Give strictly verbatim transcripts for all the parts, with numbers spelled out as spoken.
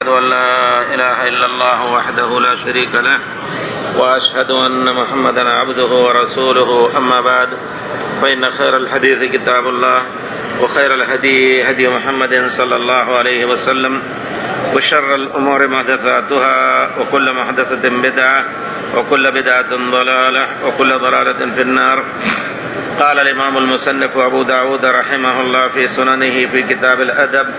أن لا إله إلا الله وحده لا شريك له وأشهد أن محمدا عبده ورسوله. أما بعد، فإن خير الحديث كتاب الله، وخير الهدي هدي محمد صلى الله عليه وسلم، وشر الأمور محدثاتها، وكل محدثة بدعة، وكل بدعة ضلالة، وكل ضلالة في النار. قال الإمام المصنف أبو داود رحمه الله في سننه في كتاب الأدب: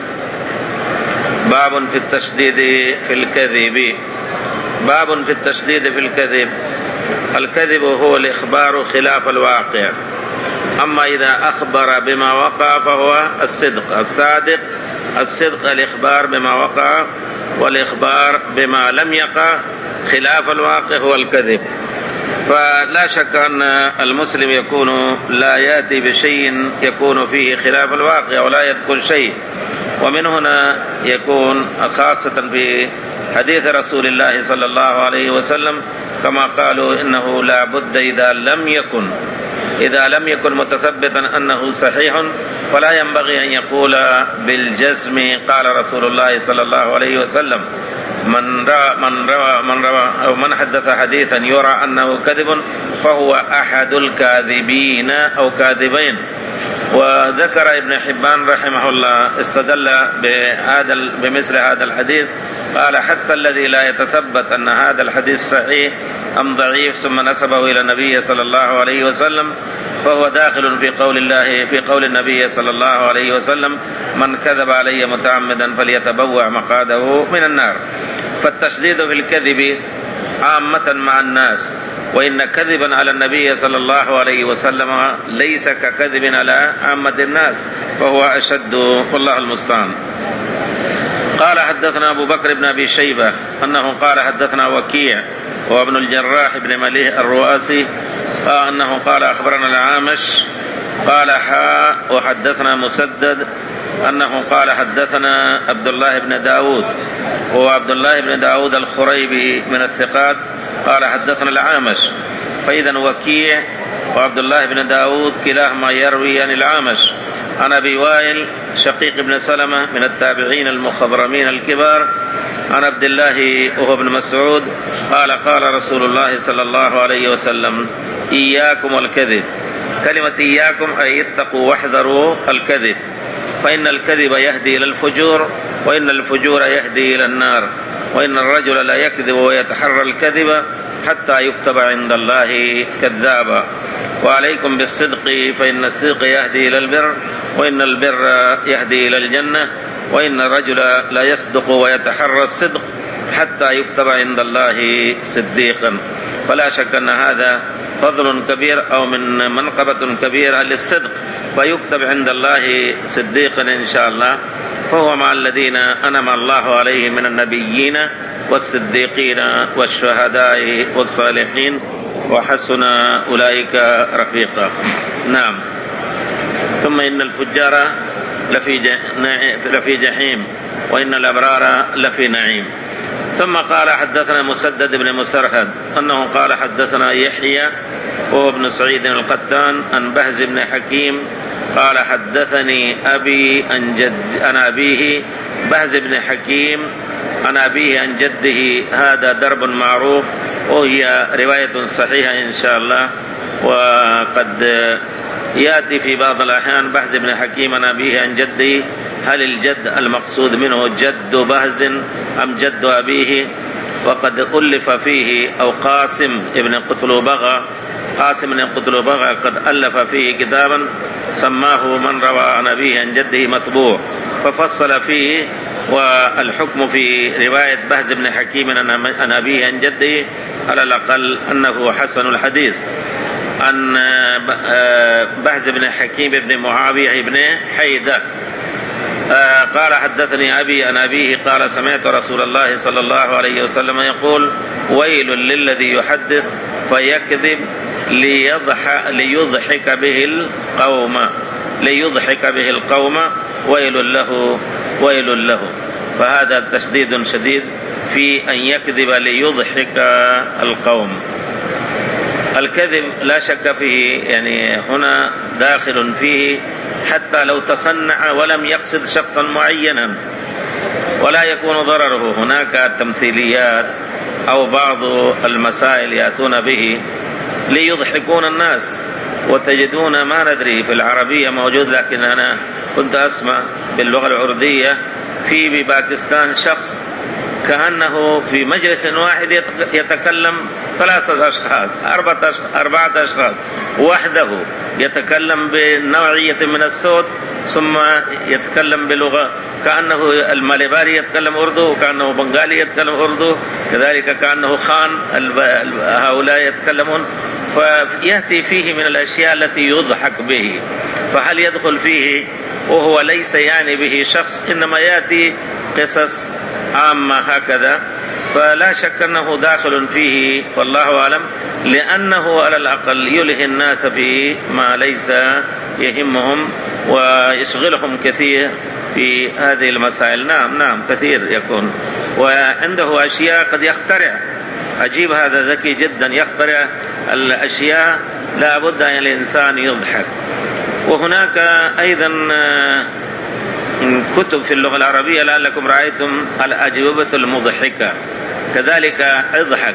باب في التشديد في الكذب. باب في التشديد في الكذب. الكذب هو الإخبار خلاف الواقع، أما إذا أخبر بما وقع فهو الصدق. الصادق الصدق الإخبار بما وقع، والإخبار بما لم يقع خلاف الواقع هو الكذب. فلا شك أن المسلم يكون لا يأتي بشيء يكون فيه خلاف الواقع ولا يذكر شيء، ومن هنا يكون خاصة في حديث رسول الله صلى الله عليه وسلم كما قالوا إنه لا بد إذا لم يكن إذا لم يكن متثبتا أنه صحيح فلا ينبغي أن يقول بالجزم قال رسول الله صلى الله عليه وسلم: من روى من روى من روى أو من حدث حديثا يرى أنه كذب فهو أحد الكاذبين أو كاذبين. وذكر ابن حبان رحمه الله استدل بهذا بمثل هذا الحديث، قال: حتى الذي لا يتثبت أن هذا الحديث صحيح أم ضعيف ثم نسبه إلى النبي صلى الله عليه وسلم فهو داخل في قول الله في قول النبي صلى الله عليه وسلم: من كذب علي متعمدا فليتبوأ مقعده من النار. فالتشديد في الكذب عامة مع الناس، وإن كذبا على النبي صلى الله عليه وسلم ليس ككذب على عامة الناس، فهو أشد، والله المستعان. قال: حدثنا أبو بكر بن أبي شيبة أنه قال حدثنا وكيع وابن الجراح بن مليح الرؤاسي أنه قال أخبرنا العامش قال: حا وحدثنا مسدد أنه قال حدثنا عبد الله بن داود، هو عبد الله بن داود الخريبي من الثقات، قال حدثنا العامش. فإذا وكيع وعبد الله بن داود كلاهما يروي عن العامش عن أبي وائل شقيق بن سلمة من التابعين المخضرمين الكبار عن عبد الله وهو ابن مسعود قال: قال رسول الله صلى الله عليه وسلم: إياكم والكذب. كلمة إياكم أي اتقوا واحذروا الكذب، فإن الكذب يهدي إلى الفجور، وإن الفجور يهدي إلى النار، وإن الرجل لا يكذب ويتحرى الكذب حتى يكتب عند الله كذابا. وعليكم بالصدق، فإن الصدق يهدي إلى البر، وإن البر يهدي إلى الجنة، وإن الرجل لا يصدق ويتحرى الصدق حتى يكتب عند الله صديقا. فلا شك أن هذا فضل كبير أو من منقبة كبيرة للصدق، فيكتب عند الله صديقا إن شاء الله، فهو مع الذين أنعم الله عليهم من النبيين والصديقين والشهداء والصالحين وحسن أولئك رفيقا. نعم. ثم إن الفجار لفي جحيم، وإن الأبرار لفي نعيم. ثم قال: حدثنا مسدد بن مسرهد أنه قال حدثنا يحيى وهو ابن سعيد القطان عن بهز بن حكيم قال: حدثني أبي عن جد عن أبيه بهز بن حكيم عن أبيه عن جده. هذا درب معروف، وهي رواية صحيحة إن شاء الله. وقد يأتي في بعض الأحيان بهز بن حكيم عن أبيه عن جده، هل الجد المقصود منه جد بهز أم جد أبيه؟ وقد ألف فيه أو قاسم ابن قتلبغة قاسم بن قتلبغة قد ألف فيه كتابا سماه من روى عن أبيه عن جده مطبوع، ففصل فيه. والحكم في رواية بهز بن حكيم عن أبيه عن جده على الأقل أنه حسن الحديث. عن بهز بن حكيم بن معاوية بن حيدة قال: حدثني أبي عن أبيه قال: سمعت رسول الله صلى الله عليه وسلم يقول: ويل للذي يحدث فيكذب ليضحك به القوم ليضحك به القوم ويل له ويل له. فهذا تشديد شديد في أن يكذب ليضحك القوم. الكذب لا شك فيه، يعني هنا داخل فيه حتى لو تصنع ولم يقصد شخصا معينا، ولا يكون ضرره. هناك تمثيليات أو بعض المسائل يأتون به ليضحكون الناس، وتجدون ما ندري في العربية موجود، لكن أنا كنت أسمع باللغة العردية في بباكستان شخص كأنه في مجلس واحد يتكلم ثلاثة أشخاص أربعة أشخاص وحده، يتكلم بنوعية من الصوت ثم يتكلم بلغة، كأنه الماليباري يتكلم أردو، وكأنه بنغالي يتكلم أردو، كذلك كأنه خان هؤلاء يتكلمون، فيأتي فيه من الأشياء التي يضحك به. فهل يدخل فيه وهو ليس يعني به شخص، إنما يأتي قصص عامة هكذا، فلا شك أنه داخل فيه والله أعلم، لأنه على الأقل يلهي الناس في ما ليس يهمهم ويشغلهم كثير في هذه المسائل. نعم نعم كثير يكون، وعنده أشياء قد يخترع. عجيب، هذا ذكي جدا، يخترع الأشياء لا بد أن الإنسان يضحك. وهناك أيضا كتب في اللغة العربية لعلكم رأيتم الأجوبة المضحكة، كذلك اضحك.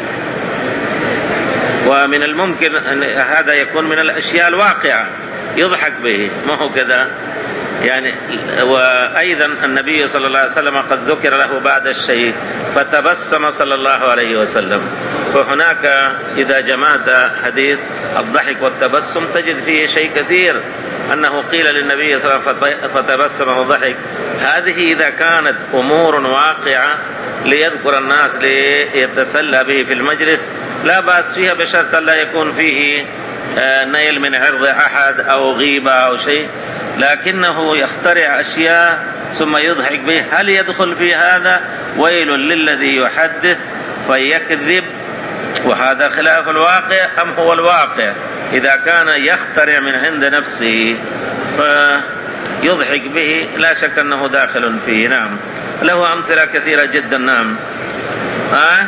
ومن الممكن أن هذا يكون من الأشياء الواقعة يضحك به، ما هو كذا يعني. وأيضا النبي صلى الله عليه وسلم قد ذكر له بعد الشيء فتبسم صلى الله عليه وسلم. فهناك إذا جمعت حديث الضحك والتبسم تجد فيه شيء كثير، أنه قيل للنبي صلى الله عليه وسلم فتبسم وضحك. هذه إذا كانت أمور واقعة ليذكر الناس ليتسلى به في المجلس لا بأس فيها، بشرط لا يكون فيه نيل من عرض أحد أو غيبة أو شيء، لكنه يخترع أشياء ثم يضحك به. هل يدخل في هذا؟ ويل للذي يحدث فيكذب، وهذا خلاف الواقع أم هو الواقع؟ إذا كان يخترع من عند نفسه فيضحك به لا شك أنه داخل فيه. نعم، له أمثلة كثيرة جدا. نعم. ها؟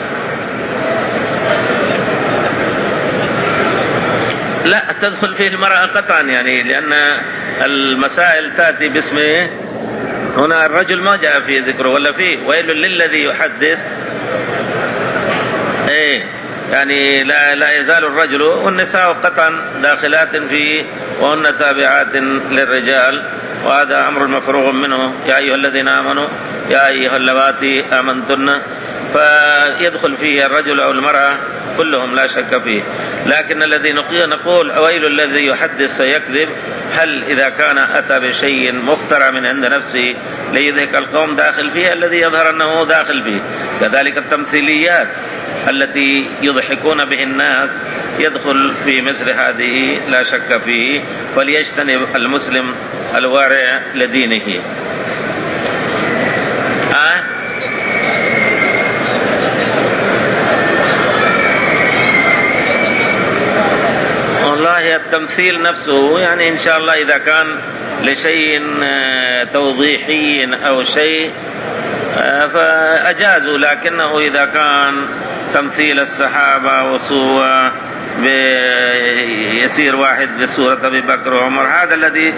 لا تدخل فيه المرأة قطعا، يعني لأن المسائل تأتي باسمه. هنا الرجل ما جاء في ذكره ولا فيه ويل للذي يحدث، ايه يعني لا, لا يزال الرجل والنساء قطعا داخلات فيه، وهن تابعات للرجال، وهذا أمر مفروغ منه. يا أيها الذين آمنوا يا أيها اللواتي آمنتن، فيدخل فيه الرجل أو المرأة كلهم لا شك فيه. لكن الذي نقول ويل الذي يحدث ويكذب، هل إذا كان أتى بشيء مخترع من عند نفسه ليضحك القوم داخل فيه، الذي يظهر أنه داخل فيه. كذلك التمثيليات التي يضحكون به الناس يدخل في مثل هذه لا شك فيه، فليجتنب المسلم الوارع لدينه. آه؟ والله التمثيل نفسه يعني إن شاء الله إذا كان لشيء توضيحي أو شيء فأجازوا، لكنه إذا كان تمثيل الصحابة وصورة يسير واحد بصورة أبي بكر وعمر، هذا الذي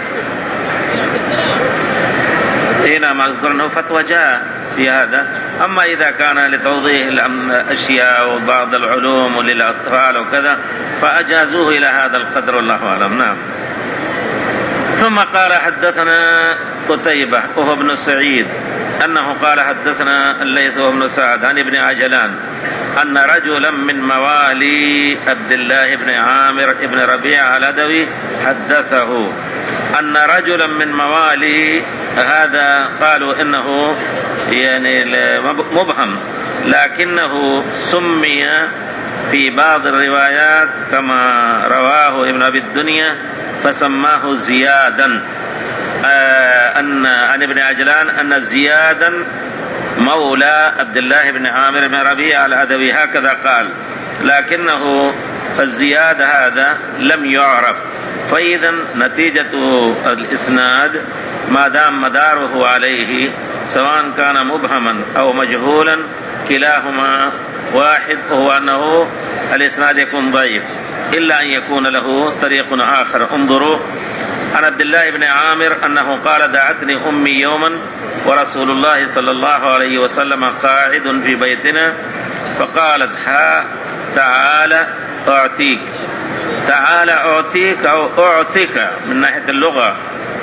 هنا ما أذكرنه فتوى جاء في هذا. أما إذا كان لتوضيح الأشياء وبعض العلوم وللأطفال وكذا فأجازوه إلى هذا القدر والله أعلم. نعم. ثم قال حدثنا قتيبة وهو ابن سعيد أنه قال حدثنا الليث وابن سعد عن ابن عجلان أن رجلا من موالي عبد الله بن عامر بن ربيعة العدوي حدثه أن رجلا من موالي، هذا قالوا إنه يعني مبهم، لكنه سمي في بعض الروايات كما رواه ابن أبي الدنيا فسماه زيادا، آه أن عن ابن عجلان أن زيادا مولى عبد الله بن عامر بن ربيعة العدوي، هكذا قال، لكنه الزياد هذا لم يعرف. فإذا نتيجة الإسناد ما دام مداره عليه سواء كان مبهما أو مجهولا كلاهما واحد، وهو أنه الإسناد يكون ضعيف إلا أن يكون له طريق آخر. انظروا عن عبد الله بن عامر أنه قال دعتني أمي يوما ورسول الله صلى الله عليه وسلم قاعد في بيتنا فقالت ها تعال أعطيك. تعال أعطيك أو أعطيك من ناحية اللغة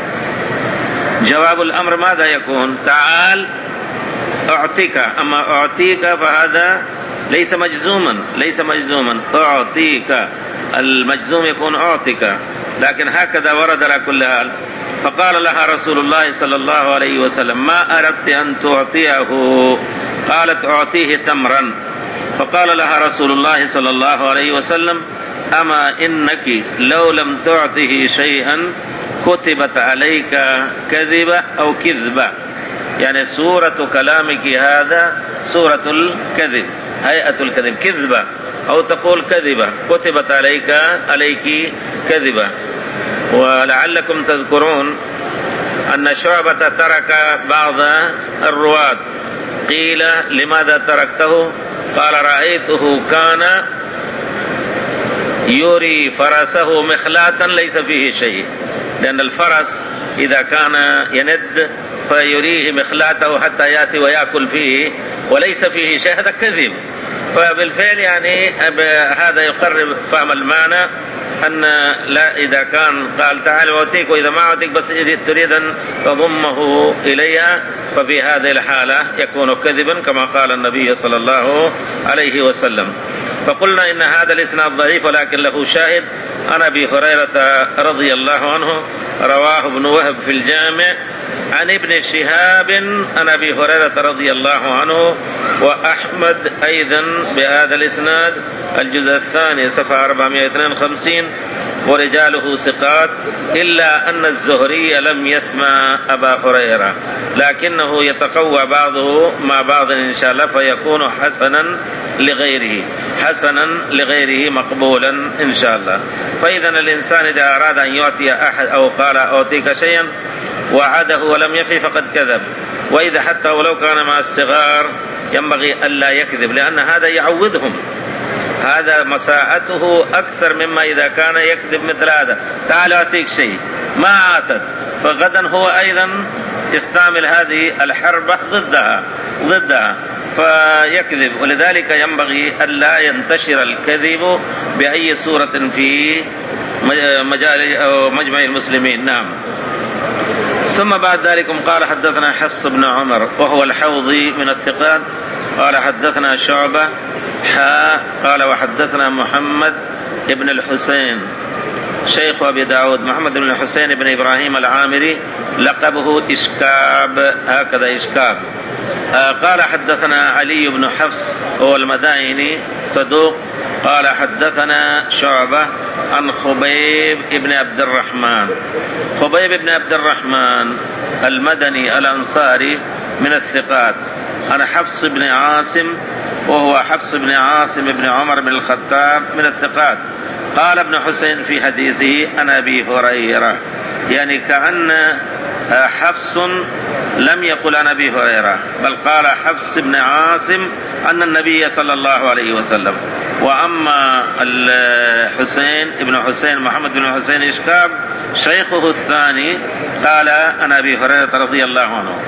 جواب الأمر ماذا يكون؟ تعال أعطيك. أما أعطيك فهذا ليس مجزوما ليس مجزوما أعطيك، المجزوم يكون أعطيك، لكن هكذا ورد على كل حال. فقال لها رسول الله صلى الله عليه وسلم ما أردت أن تعطيه؟ قالت أعطيه تمرا. فقال لها رسول الله صلى الله عليه وسلم أما إنك لو لم تعطه شيئا كتبت عليك كذبة أو كذبة، يعني سورة كلامك هذا سورة الكذب، هيئة الكذب، كذبة أو تقول كذبة، كتبت عليك عليك كذبة. ولعلكم تذكرون أن شعبة ترك بعض الرواة، قيل لماذا تركته؟ قال رأيته كان يري فرسه مخلاتا ليس فيه شيء، لأن الفرس إذا كان يند فيريه مخلاته حتى يأتي ويأكل فيه وليس فيه شيء، هذا كذب. فبالفعل يعني هذا يقرب فهم المعنى أن لا، إذا كان قال تعال أعطيك وإذا ما أعطيك بس تريد أن تضمه إليها ففي هذه الحالة يكون كذبا كما قال النبي صلى الله عليه وسلم. فقلنا إن هذا الإسناد ضعيف ولكن له شاهد عن أبي هريرة رضي الله عنه رواه ابن وهب في الجامع عن ابن شهاب عن أبي هريرة رضي الله عنه، وأحمد أيضا بهذا الإسناد الجزء الثاني صفحة أربعمائة واثنين وخمسين ورجاله ثقات، إلا أن الزهري لم يسمع أبا هريرة، لكنه يتقوى بعضه مع بعض إن شاء الله فيكون حسنا لغيره حسنا لغيره مقبولا إن شاء الله. فإذا الإنسان إذا أراد أن يعطي أحد أو قال أعطيك شيئا وعده ولم يفي فقد كذب، وإذا حتى ولو كان مع الصغار ينبغي ألا يكذب، لأن هذا يعودهم، هذا مساءته أكثر مما إذا كان يكذب مثل هذا. تعال أعطيك شيء ما عاتت، فغدا هو أيضا يستعمل هذه الحربة ضدها ضدها فيكذب. ولذلك ينبغي ألا ينتشر الكذب بأي صورة في مجال أو مجمع المسلمين. نعم. ثم بعد ذلك قال حدثنا حفص بن عمر وهو الحوضي من الثقات قال حدثنا شعبة حا قال وحدثنا محمد ابن الحسين شيخ أبي داود، محمد بن الحسين بن إبراهيم العامري لقبه إشكاب، هكذا إشكاب. آه قال حدثنا علي بن حفص هو المدائني صدوق قال حدثنا شعبة عن خبيب بن عبد الرحمن. خبيب بن عبد الرحمن المدني الأنصاري من الثقات عن حفص بن عاصم وهو حفص بن عاصم بن عمر بن الخطاب من الثقات. قال ابن حسين في حديثه عن أبي هريرة، يعني كأن حفص لم يقل عن أبي هريرة بل قال حفص بن عاصم أن النبي صلى الله عليه وسلم. وأما الحسين ابن حسين محمد بن حسين إشكاب شيخه الثاني قال عن أبي هريرة رضي الله عنه.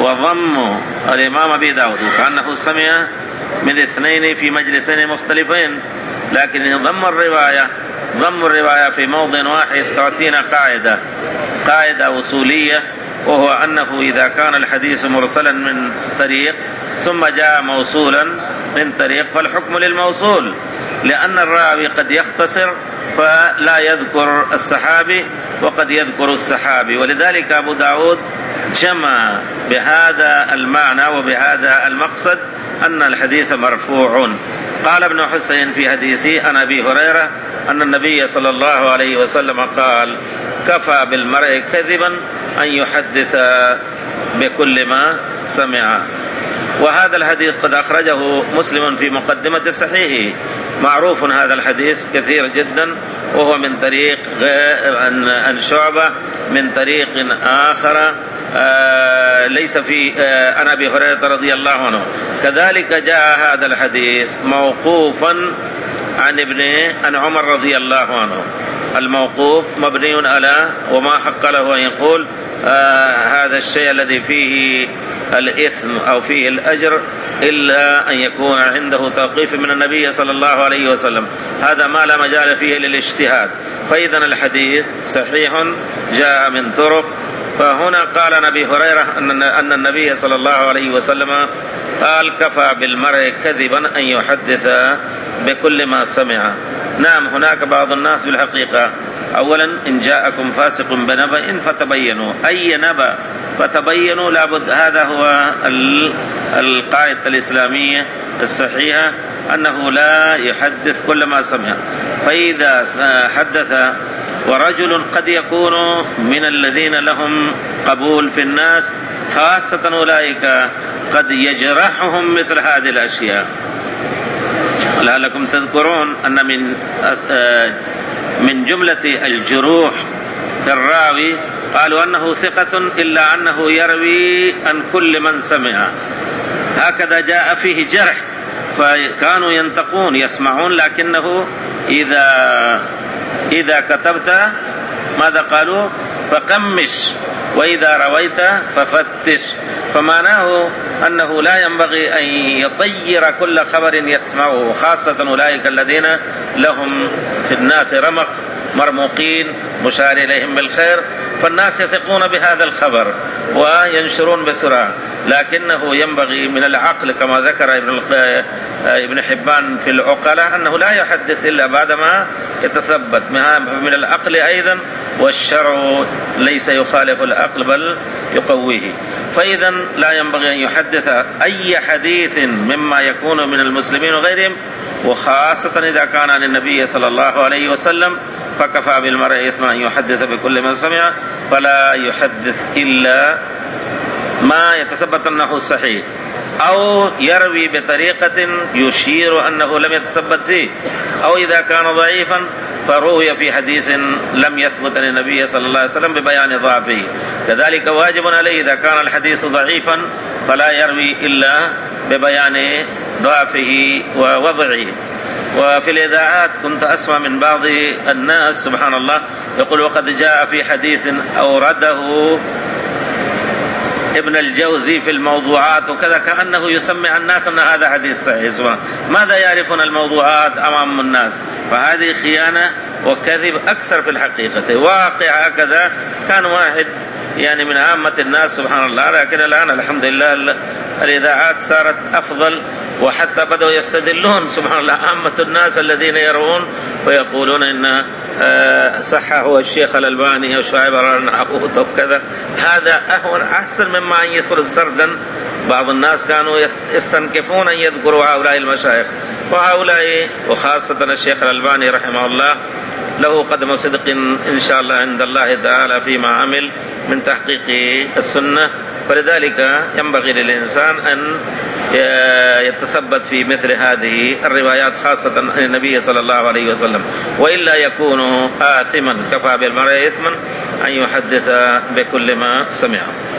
وضم الإمام أبي داود كأنه سمع من اثنين في مجلسين مختلفين، لكن ضم الرواية ضم الرواية في موضع واحد تعطينا قاعدة قاعدة أصولية، وهو أنه إذا كان الحديث مرسلا من طريق ثم جاء موصولا من طريق فالحكم للموصول، لأن الراوي قد يختصر فلا يذكر الصحابي وقد يذكر الصحابي. ولذلك أبو داود جمع بهذا المعنى وبهذا المقصد أن الحديث مرفوع. قال ابن حسين في حديثه عن أبي هريرة أن النبي صلى الله عليه وسلم قال كفى بالمرء كذبا أن يحدث بكل ما سمع. وهذا الحديث قد أخرجه مسلم في مقدمة الصحيح، معروف هذا الحديث كثير جدا، وهو من طريق عن شعبة من طريق آخر آه ليس في آه عن أبي هريرة رضي الله عنه. كذلك جاء هذا الحديث موقوفا عن ابن عن عمر رضي الله عنه. الموقوف مبني على وما حق له أن يقول آه هذا الشيء الذي فيه الإثم أو فيه الأجر إلا أن يكون عنده توقيف من النبي صلى الله عليه وسلم، هذا ما لا مجال فيه للاجتهاد. فإذا الحديث صحيح جاء من طرق. فهنا قال أبي هريرة أن النبي صلى الله عليه وسلم قال: كفى بالمرء كذبا أن يحدث بكل ما سمع. نعم، هناك بعض الناس بالحقيقة أولا إن جاءكم فاسق بنبأ فتبينوا، أي نبأ فتبينوا لابد، هذا هو القاعدة الإسلامية الصحيحة أنه لا يحدث كل ما سمع. فإذا حدث ورجل قد يكون من الذين لهم قبول في الناس، خاصة أولئك قد يجرحهم مثل هذه الأشياء. لعلكم تذكرون أن من من جملة الجروح في الراوي قالوا أنه ثقة إلا أنه يروي عن كل من سمع، هكذا جاء فيه جرح. فكانوا ينطقون يسمعون، لكنه إذا إذا كتبت ماذا قالوا؟ فقمش، وإذا رويت ففتش. فمعناه أنه لا ينبغي أن يطير كل خبر يسمعه، خاصة أولئك الذين لهم في الناس رمق، مرموقين، مشار إليهم بالخير، فالناس يثقون بهذا الخبر وينشرون بسرعة. لكنه ينبغي من العقل كما ذكر ابن حبان في العقلاء أنه لا يحدث إلا بعدما يتثبت، من العقل أيضا، والشرع ليس يخالف العقل بل يقويه. فإذا لا ينبغي أن يحدث أي حديث مما يكون من المسلمين وغيرهم، وخاصة إذا كان عن النبي صلى الله عليه وسلم. فكفى بالمرء إثما أن يحدث بكل من سمع، فلا يحدث إلا ما يتثبت أنه صحيح، أو يروي بطريقة يشير أنه لم يتثبت فيه، أو إذا كان ضعيفا فروي في حديث لم يثبت للنبي صلى الله عليه وسلم ببيان ضعفه. كذلك واجب عليه إذا كان الحديث ضعيفا فلا يروي إلا ببيان ضعفه ووضعه. وفي الإذاعات كنت أسمع من بعض الناس سبحان الله يقول: وقد جاء في حديث أورده ابن الجوزي في الموضوعات وكذا، كأنه يسمع الناس أن هذا حديث صحيح. ماذا يعرفون الموضوعات أمام الناس؟ فهذه خيانة وكذب أكثر في الحقيقة. واقع هكذا كان واحد يعني من عامة الناس سبحان الله، لكن الآن الحمد لله الإذاعات صارت أفضل، وحتى بدأوا يستدلون سبحان الله عامة الناس الذين يرون ويقولون إن صحه الشيخ الألباني أو شعيب الأرناؤوط وكذا. هذا أهون أحسن مما أن يسرد سردا. بعض الناس كانوا يستنكفون أن يذكروا هؤلاء المشايخ، وهؤلاء وخاصة الشيخ الألباني رحمه الله له قدم صدق إن شاء الله عند الله تعالى فيما عمل من تحقيق السنة. فلذلك ينبغي للإنسان أن يتثبت في مثل هذه الروايات خاصة عن النبي صلى الله عليه وسلم، وإلا يكون آثما. كفى بالمرء إثما أن يحدث بكل ما سمع.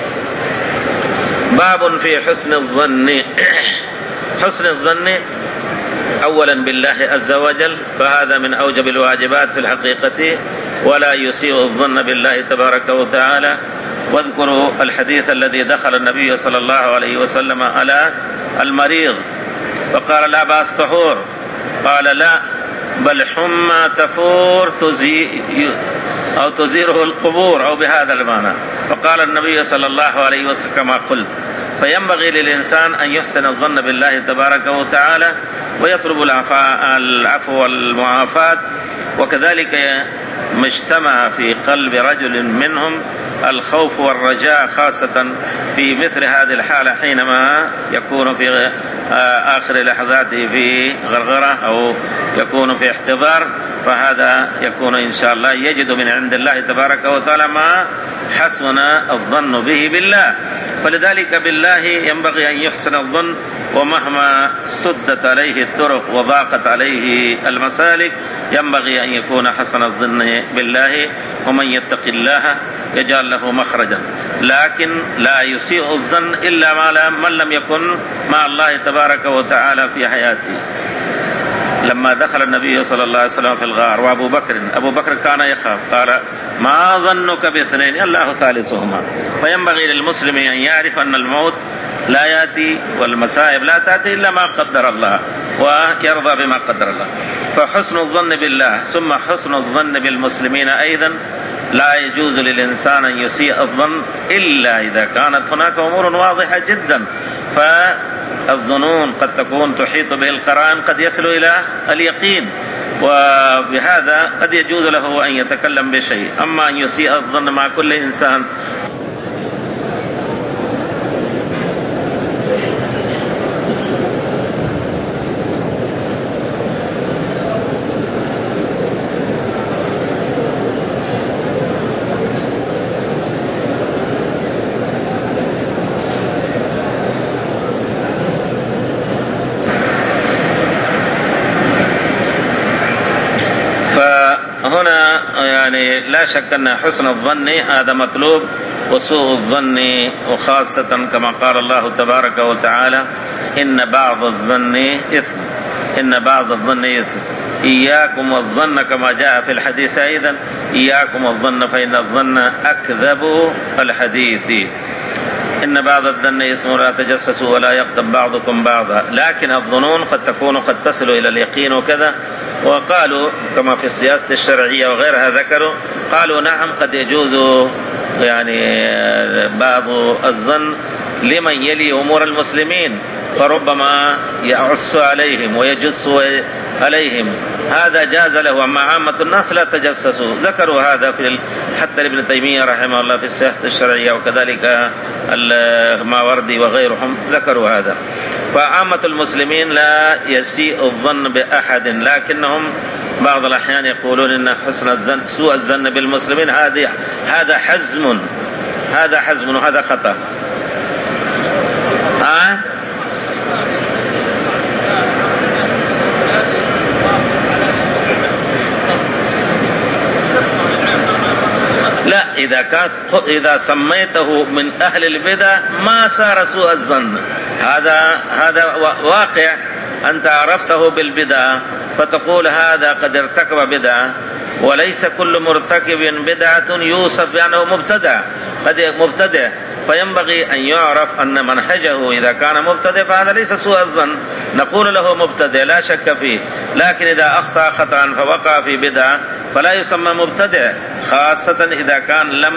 باب في حسن الظن. حسن الظن أولا بالله عز وجل، فهذا من أوجب الواجبات في الحقيقة، ولا يسيء الظن بالله تبارك وتعالى. واذكروا الحديث الذي دخل النبي صلى الله عليه وسلم على المريض فقال: لا بأس طهور، قال: لا بل حمى تفور تزي أو تزيره القبور، أو بهذا المعنى. فقال النبي صلى الله عليه وسلم كما قلت. فينبغي للإنسان أن يحسن الظن بالله تبارك وتعالى ويطلب العفو والمعافاة. وكذلك ما اجتمع في قلب رجل منهم الخوف والرجاء، خاصة في مثل هذه الحالة حينما يكون في آخر لحظاته في غرغرة أو يكون في احتضار، فهذا يكون إن شاء الله يجد من عند الله تبارك وتعالى ما حسن الظن به بالله. فلذلك بالله ينبغي أن يحسن الظن، ومهما سدت عليه الطرق وضاقت عليه المسالك ينبغي أن يكون حسن الظن بالله. ومن يتق الله يجعل له مخرجا، لكن لا يسيء الظن إلا ما من لم يكن مع الله تبارك وتعالى في حياته. لما دخل النبي صلى الله عليه وسلم في الغار وأبو بكر أبو بكر كان يخاف، قال ما ظنك باثنين الله ثالثهما. فينبغي للمسلم أن يعرف أن الموت لا يأتي والمصائب لا تأتي إلا ما قدر الله، ويرضى بما قدر الله. فحسن الظن بالله ثم حسن الظن بالمسلمين أيضا. لا يجوز للإنسان أن يسيء الظن إلا إذا كانت هناك أمور واضحة جدا، فالظنون قد تكون تحيط به القرائن، قد يصل إلى اليقين، وبهذا قد يجوز له أن يتكلم بشيء. أما أن يسيء الظن مع كل إنسان هنا يعني لا شك أن حسن الظن هذا مطلوب، وسوء الظن وخاصة كما قال الله تبارك وتعالى إن بعض الظن إثم، إن بعض الظن إثم. إياكم والظن كما جاء في الحديث أيضا إياكم والظن فإن الظن أكذب الحديث. إن بعض الظن اسم لا تجسسوا ولا يغتب بعضكم بعضا. لكن الظنون قد تكون قد تصل إلى اليقين وكذا. وقالوا كما في السياسة الشرعية وغيرها ذكروا، قالوا نعم قد يجوز يعني بعض الظن لمن يلي أمور المسلمين، فربما يعص عليهم ويجس عليهم، هذا جاز له. أما عامة الناس لا تجسسوا. ذكروا هذا في حتى ابن تيمية رحمه الله في السياسة الشرعية، وكذلك الماوردي وغيرهم ذكروا هذا. فعامة المسلمين لا يسيء الظن بأحد، لكنهم بعض الأحيان يقولون إن حسن الظن سوء الظن بالمسلمين هذا هذا حزم، هذا حزم وهذا خطأ. ها؟ لا، إذا كان إذا سميته من أهل البدع ما صار سوء الظن. هذا هذا واقع، أنت عرفته بالبدع فتقول هذا قد ارتكب بدعة، وليس كل مرتكب بدعة يوصف بأنه مبتدع، قد مبتدع. فينبغي أن يعرف أن منهجه إذا كان مبتدع فهذا ليس سوء الظن، نقول له مبتدع لا شك فيه. لكن إذا أخطأ خطأ فوقع في بدعة فلا يسمى مبتدع، خاصة إذا كان لم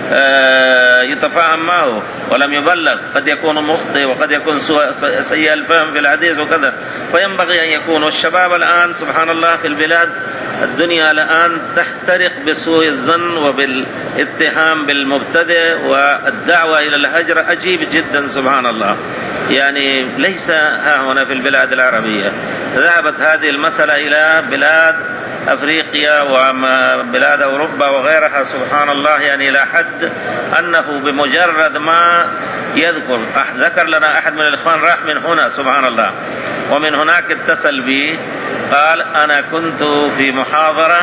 يتفاهم معه ولم يبلغ، قد يكون مخطئ وقد يكون سيء الفهم في الحديث وكذا. فينبغي أن يكون الشباب الآن سبحان الله في البلاد الدنيا الآن تحترق بسوء الظن وبالاتهام بالمبتدع، والدعوة إلى الهجر عجيب جدا سبحان الله. يعني ليس ها هنا في البلاد العربية، ذهبت هذه المسألة إلى بلاد أفريقيا وبلاد أوروبا وغيرها سبحان الله، يعني إلى حد أنه بمجرد ما يذكر ذكر لنا أحد من الإخوان راح من هنا سبحان الله، ومن هناك اتصل بي قال أنا كنت في محاضرة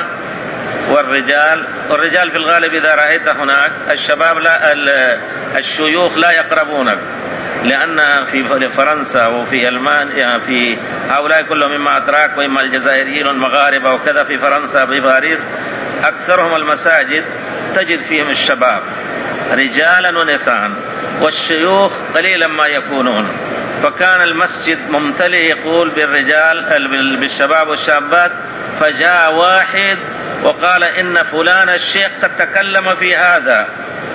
والرجال والرجال في الغالب إذا رأيت هناك الشباب لا الشيوخ لا يقربونك، لأن في فرنسا وفي ألمانيا في هؤلاء كلهم إما أتراك وإما الجزائريين والمغاربة وكذا. في فرنسا في باريس أكثرهم المساجد تجد فيهم الشباب رجالا ونساء، والشيوخ قليلا ما يكونون. فكان المسجد ممتلئ يقول بالرجال بالشباب والشابات، فجاء واحد وقال إن فلان الشيخ قد تكلم في هذا،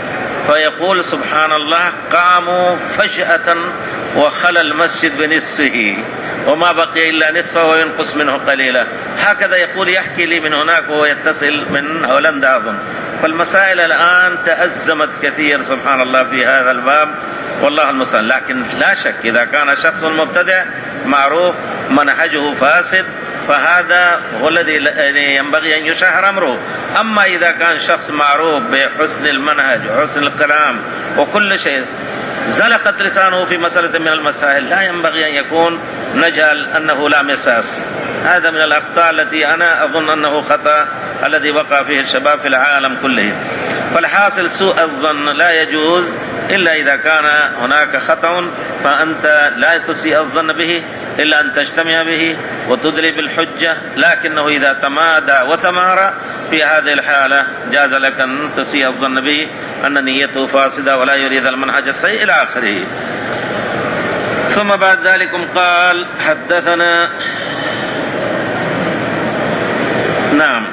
فيقول سبحان الله قاموا فجأة وخلى المسجد بنصفه وما بقي إلا نصفه وينقص منه قليلا. هكذا يقول يحكي لي من هناك وهو يتصل من هولندا أظن. فالمسائل الآن تأزمت كثير سبحان الله في هذا الباب والله المستعان. لكن لا شك إذا كان شخص مبتدع معروف منهجه فاسد فهذا هو الذي ينبغي أن يشهر أمره. أما إذا كان شخص معروف بحسن المنهج وحسن الكلام وكل شيء زلقت لسانه في مسألة من المسائل لا ينبغي أن يكون نجهل أنه لا مساس. هذا من الأخطاء التي أنا أظن أنه خطأ الذي وقع فيه الشباب في العالم كله. فالحاصل سوء الظن لا يجوز إلا إذا كان هناك خطأ، فأنت لا تسيء الظن به إلا أن تجتمع به وتدري بالحجة. لكنه إذا تمادى وتمارى في هذه الحالة جاز لك أن تسيء الظن به أن نيته فاسدة ولا يريد المنهج السيء إلى آخره. ثم بعد ذلك قال حدثنا نعم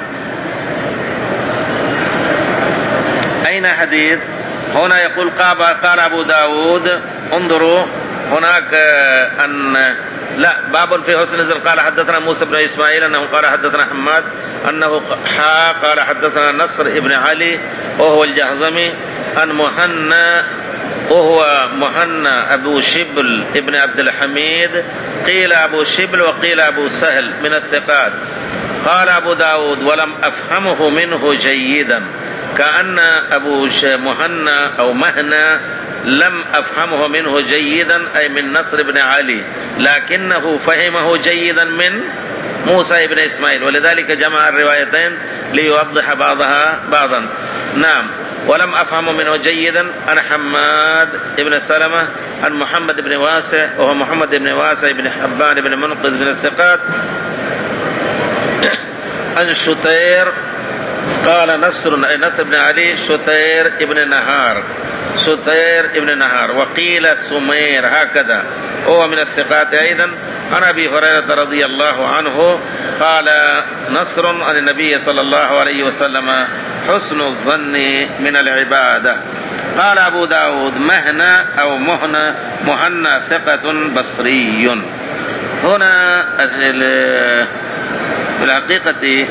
أين حديث هنا؟ يقول قال أبو داود انظروا هناك أن لا باب في حسن الظن. قال حدثنا موسى بن إسماعيل أنه قال حدثنا حماد أنه حا قال حدثنا نصر ابن علي وهو الجهضمي عن مهنا وهو مهنا أبو شبل ابن عبد الحميد، قيل أبو شبل وقيل أبو سهل من الثقات. قال أبو داود ولم أفهمه منه جيدا، كأن أبو مهنا أو مهنا لم أفهمه منه جيدا أي من نصر بن علي، لكنه فهمه جيدا من موسى بن إسماعيل، ولذلك جمع الروايتين ليوضح بعضها بعضا. نعم ولم أفهم منه جيدا عن حماد بن سلمة عن محمد بن واسع وهو محمد بن واسع بن حبان بن منقذ من الثقات عن شتير قال نصر نصر بن علي شتير ابن نهار شتير ابن نهار وقيل سمير هكذا هو من الثقات أيضا. عن أبي هريرة رضي الله عنه قال نصر عن النبي صلى الله عليه وسلم حسن الظن من العبادة. قال أبو داود مهنا أو مهنا مهنا ثقة بصري. هنا بالحقيقة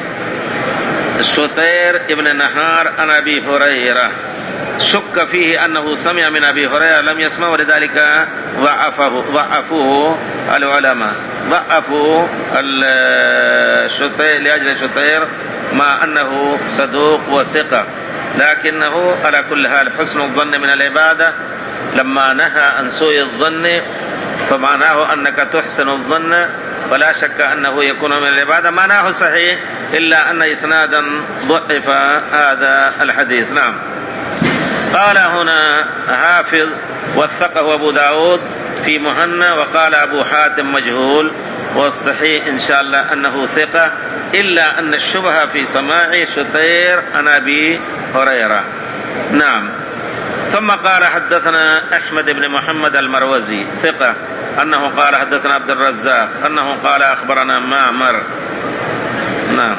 شتير ابن نهار عن أبي هريرة شك فيه أنه سمع من أبي هريرة لم يسمع، ولذلك ضعفه ضعفوه العلماء ضعفوا الشتير لأجل شتير مع أنه صدوق وثقة، لكنه على كل حال حسن الظن من العبادة. لما نهى عن سوء الظن فمعناه أنك تحسن الظن، ولا شك أنه يكون من العبادة، معناه صحيح إلا أن إسنادا ضعف هذا الحديث. نعم قال هنا حافظ وثقه أبو داود في مهنا، وقال أبو حاتم مجهول، والصحيح إن شاء الله أنه ثقة، إلا أن الشبهة في سماع شتير عن أبي هريرة. نعم ثم قال حدثنا أحمد بن محمد المروزي ثقة أنه قال حدثنا عبد الرزاق أنه قال أخبرنا معمر نعم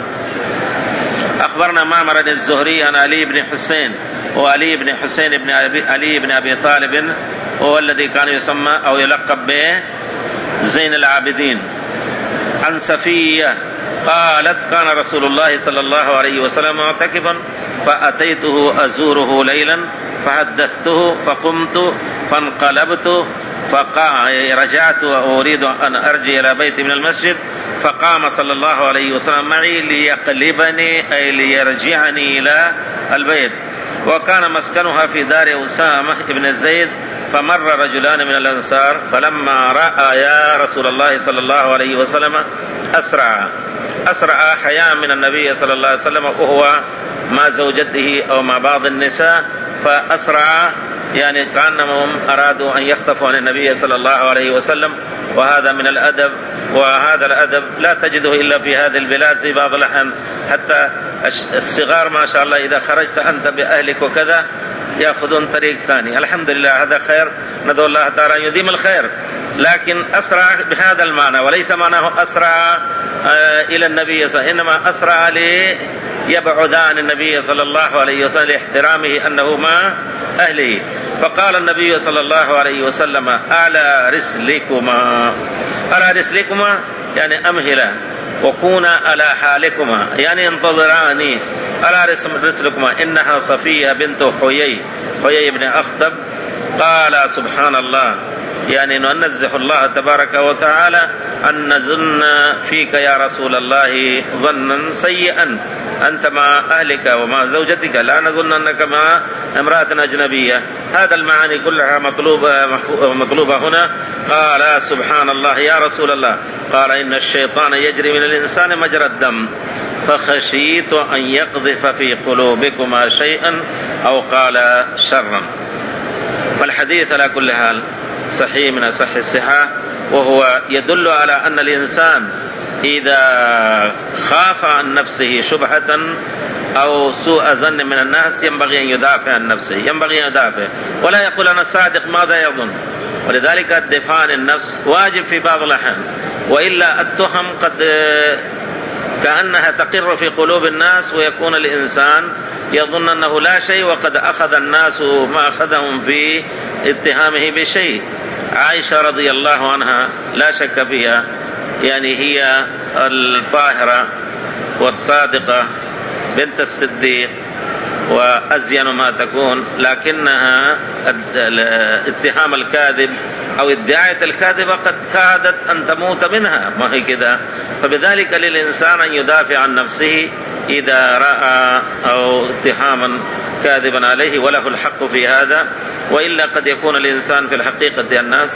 أخبرنا معمر الزهري عن علي بن حسين، وعلي بن حسين بن علي بن أبي طالب هو الذي كان يسمى أو يلقب به زين العابدين، عن صفية قالت كان رسول الله صلى الله عليه وسلم معتكفا فأتيته أزوره ليلا فحدثته فقمت فانقلبت فرجعت وأريد أن أرجع إلى بيتي من المسجد، فقام صلى الله عليه وسلم معي ليقلبني أي ليرجعني إلى البيت، وكان مسكنها في دار أسامة بن زيد، فمر رجلان من الأنصار فلما رأى يا رسول الله صلى الله عليه وسلم أسرع أسرع حياء من النبي صلى الله عليه وسلم وهو مع زوجته أو مع بعض النساء، فأسرع يعني كأنهم أرادوا أن يخطفوا عن النبي صلى الله عليه وسلم، وهذا من الأدب، وهذا الأدب لا تجده إلا في هذه البلاد في بعض الأحيان، حتى الصغار ما شاء الله إذا خرجت أنت بأهلك وكذا يأخذون طريق ثاني. الحمد لله هذا خير، ندعو الله تعالى أن يديم الخير، لكن أسرع بهذا المعنى، وليس معناه أسرع إلى النبي صلى الله عليه وسلم، إنما أسرع ليبعد عن النبي صلى الله عليه وسلم لاحترامه أنه مع أهله. فقال النبي صلى الله عليه وسلم على رسلكما على رسلكما يعني أمهلا، وكونا على حالكما يعني انتظراني، على رسلكما إنها صفية بنت حيي حيي بن أخطب. قال سبحان الله، يعني ننزه الله تبارك وتعالى أن نظن فيك يا رسول الله ظنا سيئا، أنت مع أهلك ومع زوجتك، لا نظن أنك مع امرأة أجنبية. هذا المعاني كلها مطلوبة مطلوبة هنا. قال سبحان الله يا رسول الله، قال إن الشيطان يجري من الإنسان مجرى الدم، فخشيت أن يقذف في قلوبكما شيئا أو قال شرا. والحديث على كل حال صحيح من أصح الصحة، وهو يدل على أن الإنسان إذا خاف عن نفسه شبهة أو سوء ظن من الناس ينبغي أن يدافع عن نفسه، ينبغي أن يدافع ولا يقول أنا صادق ماذا يظن. ولذلك الدفاع عن النفس واجب في بعض الأحيان، وإلا التهم قد كأنها تقر في قلوب الناس ويكون الإنسان يظن أنه لا شيء، وقد أخذ الناس ما أخذهم في اتهامه بشيء. عائشة رضي الله عنها لا شك فيها، يعني هي الطاهرة والصادقة بنت الصديق وأزين ما تكون، لكنها اتهام الكاذب أو ادعاء الكاذبة قد كادت أن تموت منها، ما هي كذا. فبذلك للإنسان أن يدافع عن نفسه إذا رأى أو اتهاما كاذبا عليه، وله الحق في هذا. وإلا قد يكون الإنسان في الحقيقة الناس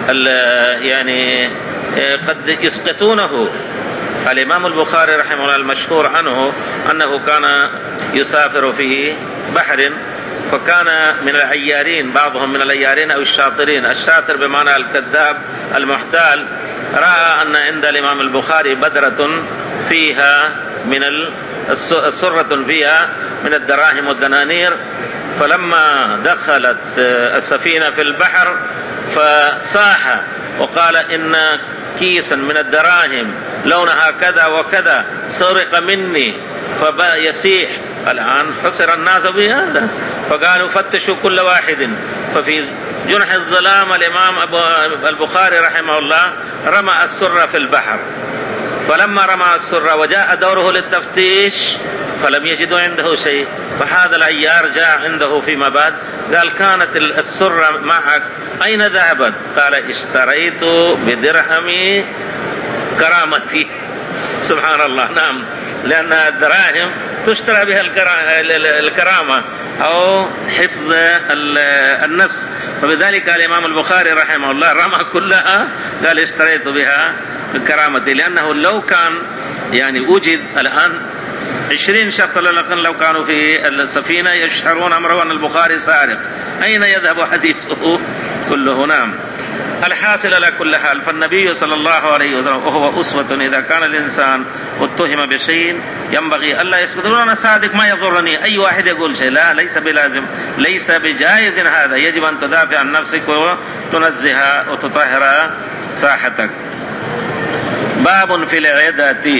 يعني قد يسقطونه. الإمام البخاري رحمه الله المشهور عنه أنه كان يسافر في بحر، فكان من العيارين، بعضهم من العيارين أو الشاطرين، الشاطر بمعنى الكذاب المحتال، رأى أن عند الإمام البخاري بدرة فيها من السرة فيها من الدراهم والدنانير، فلما دخلت السفينة في البحر فصاح وقال إن كيسا من الدراهم لونها كذا وكذا سرق مني، فيسيح. الآن حصر الناس بهذا، فقالوا فتشوا كل واحد. ففي جنح الظلام الإمام البخاري رحمه الله رمى السرة في البحر، فلما رمى السرة وجاء دوره للتفتيش فلم يجدوا عنده شيء. فهذا العيار جاء عنده فيما بعد قال كانت السرة معك أين ذهبت؟ قال اشتريت بدرهم كرامتي. سبحان الله. نعم، لأن الدراهم تشترى بها الكرامة أو حفظ النفس. فبذلك الإمام البخاري رحمه الله رمى كلها، قال اشتريت بها كرامتي، لأنه لو كان يعني وجد الآن عشرين شخص لو كانوا في السفينة يشعرون أمره أن البخاري سارق، أين يذهب حديثه كله؟ نعم. الحاصل على كل حال، فالنبي صلى الله عليه وسلم وهو أسوة. إذا كان الإنسان اتهم بشيء ينبغي ألا يسكت، أنا صادق ما يضرني، أي واحد يقول شيء، لا، ليس بلازم، ليس بجائز هذا. يجب أن تدافع عن نفسك وتنزهها وتطهر ساحتك. باب في العدة.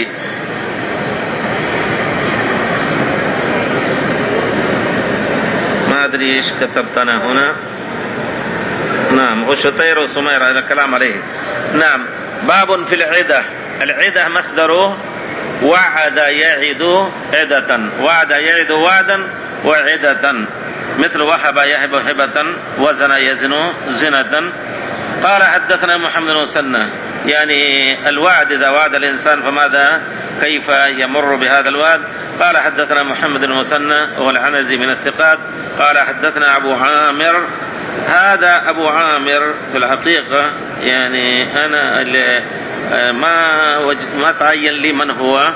ما أدري إيش كتبتنا هنا. نعم، وشطير وسمير الكلام عليه. نعم، باب في العدة. العدة مصدره وعد يعد عدة، وعد يعد وعدا وعدة، مثل وهب يهب هبة وزن يزن زنة. قال حدثنا محمد بن مسنى، يعني الوعد إذا وعد الإنسان فماذا كيف يمر بهذا الوعد. قال حدثنا محمد بن مسنى وهو العنزي من الثقات. قال حدثنا أبو عامر. هذا أبو عامر في الحقيقة يعني أنا ما وجد ما تعين لي من هو.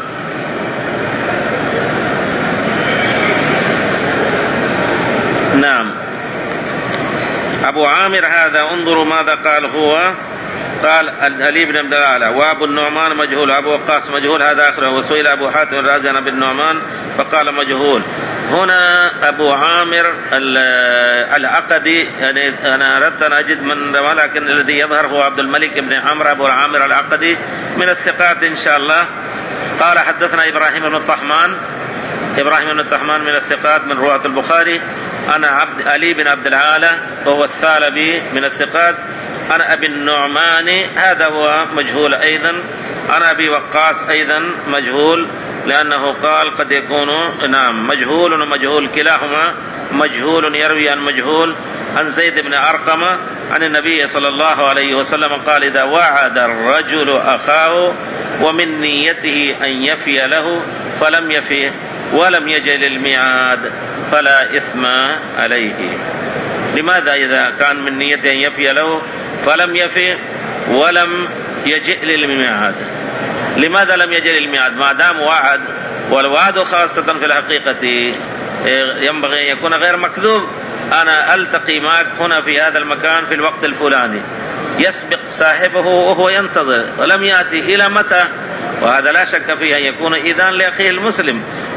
نعم، أبو عامر هذا انظروا ماذا قال هو. قال علي بن عبد الأعلى وأبو النعمان مجهول، أبو وقاص مجهول، هذا آخره. وسئل أبو حاتم الرازي عن ابن النعمان فقال مجهول. هنا أبو عامر العقدي، يعني أنا أردت أن أجد من، ولكن الذي يظهر هو عبد الملك بن عمرو أبو عامر العقدي من الثقات إن شاء الله. قال حدثنا إبراهيم بن الطحمان. إبراهيم بن الطحمان من الثقات من رواة البخاري. أنا عبد علي بن عبد العالى وهو الثعلبي من الثقات. أنا أبي النعمان هذا هو مجهول أيضا. أنا أبي وقاص أيضا مجهول، لأنه قال قد يكون نعم مجهول ومجهول، كلاهما مجهول يروي عن مجهول. عن زيد بن أرقم عن النبي صلى الله عليه وسلم قال إذا وعد الرجل أخاه ومن نيته أن يفي له فلم يفي ولم يجل الميعاد فلا إثم عليه. لماذا إذا كان من نيته أن يفي له فلم يفي ولم يجل الميعاد؟ لماذا لم يجل الميعاد؟ ما دام وعد، والوعد خاصة في الحقيقة ينبغي أن يكون غير مكذوب. أنا ألتقي معك هنا في هذا المكان في الوقت الفلاني، يسبق صاحبه وهو ينتظر ولم يأتي، إلى متى؟ وهذا لا شك فيه أن يكون إذان لأخيه المسلم.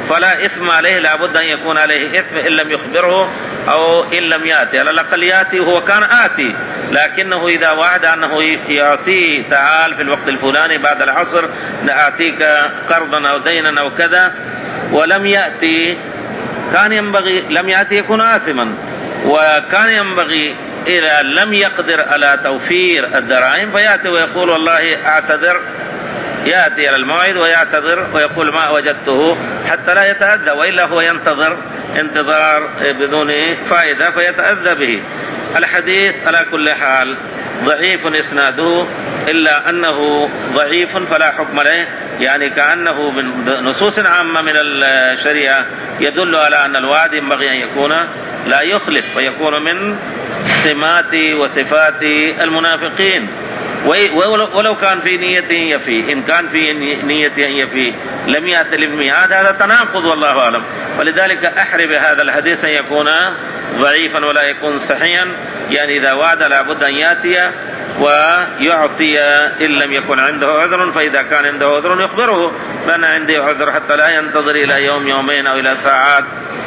فلا إثم عليه، لابد أن يكون عليه إثم إن لم يخبره أو إن لم يأتي. على الأقل يأتي، وهو كان آتي، لكنه إذا وعد أنه يعطيه تعال في الوقت الفلاني بعد العصر نأتيك قرضا أو دينا أو كذا، ولم يأتي، كان ينبغي لم يأتي يكون آثما، وكان ينبغي إذا لم يقدر على توفير الدراهم فيأتي ويقول والله أعتذر، يأتي إلى الموعد ويعتذر ويقول ما وجدته حتى لا يتأذى، وإلا هو ينتظر انتظار بدون فائدة فيتأذى به. الحديث على كل حال ضعيف إسناده، إلا أنه ضعيف فلا حكم له، يعني كأنه من نصوص عامة من الشريعة يدل على أن الوعد ينبغي أن يكون لا يخلف، ويكون من سمات وصفات المنافقين، ولو كان في نية يفي، إن كان في نية يفي لم يأتي للميعاد، هذا تناقض والله أعلم. ولذلك أحرب هذا الحديث أن يكون ضعيفا ولا يكون صحيحا، يعني إذا وعد لابد أن يأتي ويعطي إن لم يكن عنده عذر، فإذا كان عنده عذر يخبره بأن عندي عذر حتى لا ينتظر إلى يوم يومين أو إلى ساعات.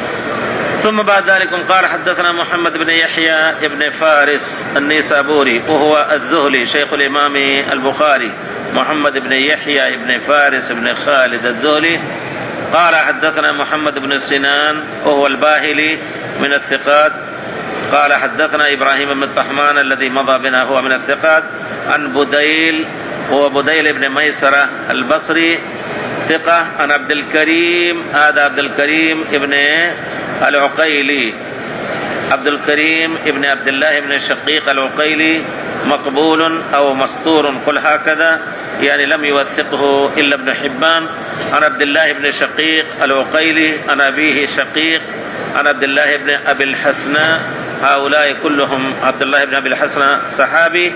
ثم بعد ذلك قال حدثنا محمد بن يحيى بن فارس النيسابوري وهو الذهلي شيخ الإمام البخاري، محمد بن يحيى بن فارس بن خالد الذهلي. قال حدثنا محمد بن سنان وهو الباهلي من الثقات. قال حدثنا إبراهيم بن الطحمان الذي مضى بنا هو من الثقات، عن بديل هو بديل بن ميسرة البصري ثقة، عن عبد الكريم، هذا عبد الكريم ابن العقيلي، عبد الكريم ابن عبد الله ابن شقيق العقيلي، مقبول أو مستور قل هكذا، يعني لم يوثقه إلا ابن حبان. عن عبد الله ابن شقيق العقيلي عن أبيه شقيق عن عبد الله ابن أبي الحسناء، هؤلاء كلهم عبد الله ابن أبي الحسناء صحابي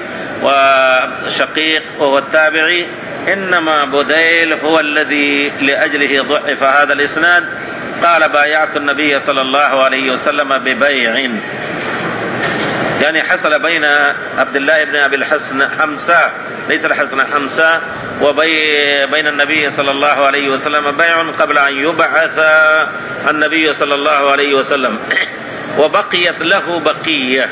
وشقيق وهو التابعي، إنما بديل هو الذي لأجله ضعف هذا الإسناد. قال بايعت النبي صلى الله عليه وسلم ببيع، يعني حصل بين عبد الله بن أبي الحسن حمسة، ليس الحسن حمسة، وبين النبي صلى الله عليه وسلم بيع قبل أن يبعث النبي صلى الله عليه وسلم، وبقيت له بقية.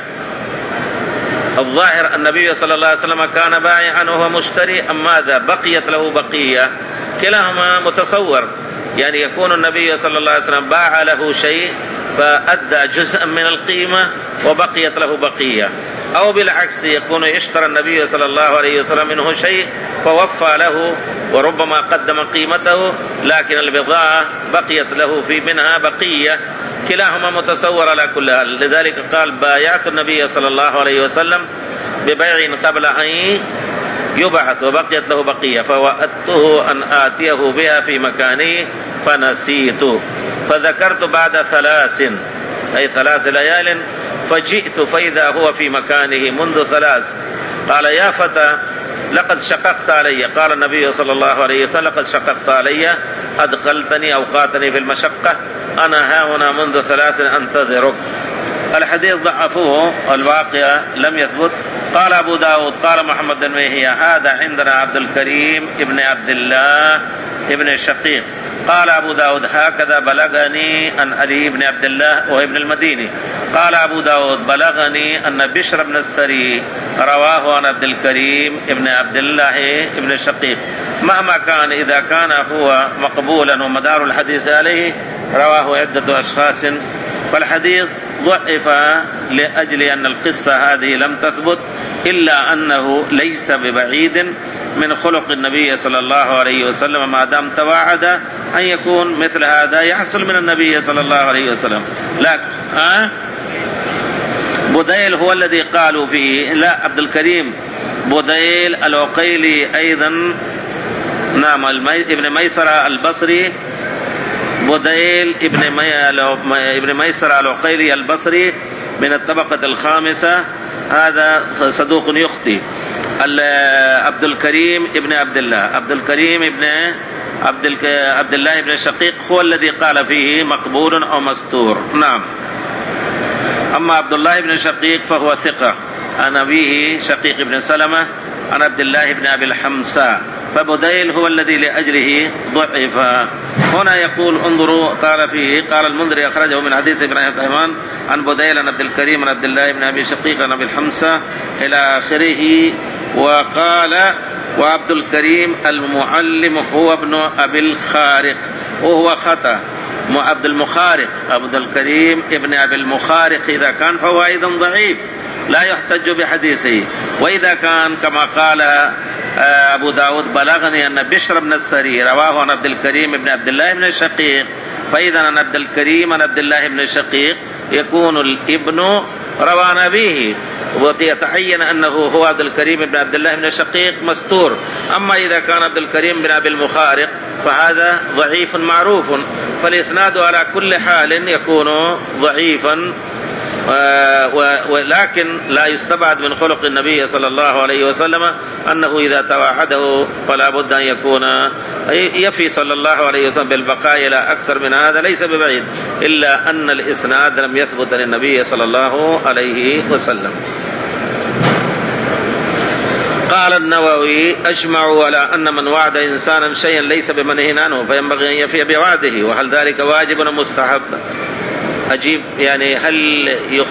الظاهر النبي صلى الله عليه وسلم كان بايعا وهو مشتري، أم ماذا؟ بقيت له بقية، كلاهما متصور، يعني يكون النبي صلى الله عليه وسلم باع له شيء فأدى جزءا من القيمة وبقيت له بقية، أو بالعكس يكون اشترى النبي صلى الله عليه وسلم منه شيء فوفى له وربما قدم قيمته، لكن البضاعة بقيت له في منها بقية، كلاهما متصور على كل حال. لذلك قال بايعت النبي صلى الله عليه وسلم ببيع قبل أن يبعث وبقيت له بقية، فوعدته أن آتيه بها في مكانه فنسيت، فذكرت بعد ثلاث أي ثلاث ليال، فجئت فإذا هو في مكانه منذ ثلاث. قال يا فتى لقد شققت علي، قال النبي صلى الله عليه وسلم لقد شققت علي، أدخلتني أوقاتني في المشقة، أنا ها هنا منذ ثلاث أنتظرك. الحديث ضعفوه، الواقع لم يثبت. قال أبو داود قال محمد بن يحيى هذا عندنا عبد الكريم ابن عبد الله ابن شقيق. قال أبو داود هكذا بلغني أن علي بن عبد الله وابن المديني. قال أبو داود بلغني أن بشر بن السري رواه عن عبد الكريم ابن عبد الله ابن شقيق. مهما كان إذا كان هو مقبولا ومدار الحديث عليه رواه عدة أشخاص، فالحديث ضعف لأجل أن القصة هذه لم تثبت، إلا أنه ليس ببعيد من خلق النبي صلى الله عليه وسلم، ما دام توعد أن يكون مثل هذا يحصل من النبي صلى الله عليه وسلم. لكن أه؟ بديل هو الذي قالوا فيه، لا عبد الكريم بديل العقيلي أيضا، نعم ابن ميسرة البصري، بديل ابن مي... ابن ميسرة العقيلي البصري من الطبقة الخامسة، هذا صدوق يخطي. عبد الكريم ابن عبد الله، عبد الكريم ابن عبد, الك... عبد الله ابن شقيق هو الذي قال فيه مقبول أو مستور. نعم. أما عبد الله ابن شقيق فهو ثقة، عن أبيه شقيق ابن سلمة عن عبد الله ابن أبي الحمساء فبديل هو الذي لأجله ضعف. هنا يقول انظروا قال فيه قال المنذري أخرجه من حديث إبراهيم الطيمان عن بديل عن عبد الكريم عن عبد الله بن أبي شقيق عن أبي الحمصة إلى آخره. وقال وعبد الكريم المعلم هو ابن أبي الخارق وهو خطأ، عبد المخارق عبد الكريم ابن أبي المخارق إذا كان فهو أيضا ضعيف لا يحتج بحديثه. وإذا كان كما قال أبو داود بلغني أن بشر بن السري رواه عن عبد الكريم بن عبد الله بن شقيق، فإذا عن عبد الكريم عن عبد الله بن شقيق يكون الابن روى عن أبيه، ويتعين أنه هو عبد الكريم بن عبد الله بن شقيق مستور. أما إذا كان عبد الكريم بن أبي المخارق فهذا ضعيف معروف، فالإسناد على كل حال يكون ضعيفا. ولكن لا يستبعد من خلق النبي صلى الله عليه وسلم أنه إذا توعده فلا بد أن يكون يفي صلى الله عليه وسلم بالبقاء إلى أكثر من هذا، ليس ببعيد، إلا أن الإسناد لم يثبت للنبي صلى الله عليه وسلم. قال النووي أجمعوا على أن من وعد إنسانا شيئا ليس بمنهي عنه فينبغي أن يفي بوعده، وهل ذلك واجب أم مستحب؟ أجيب يعني هل يخ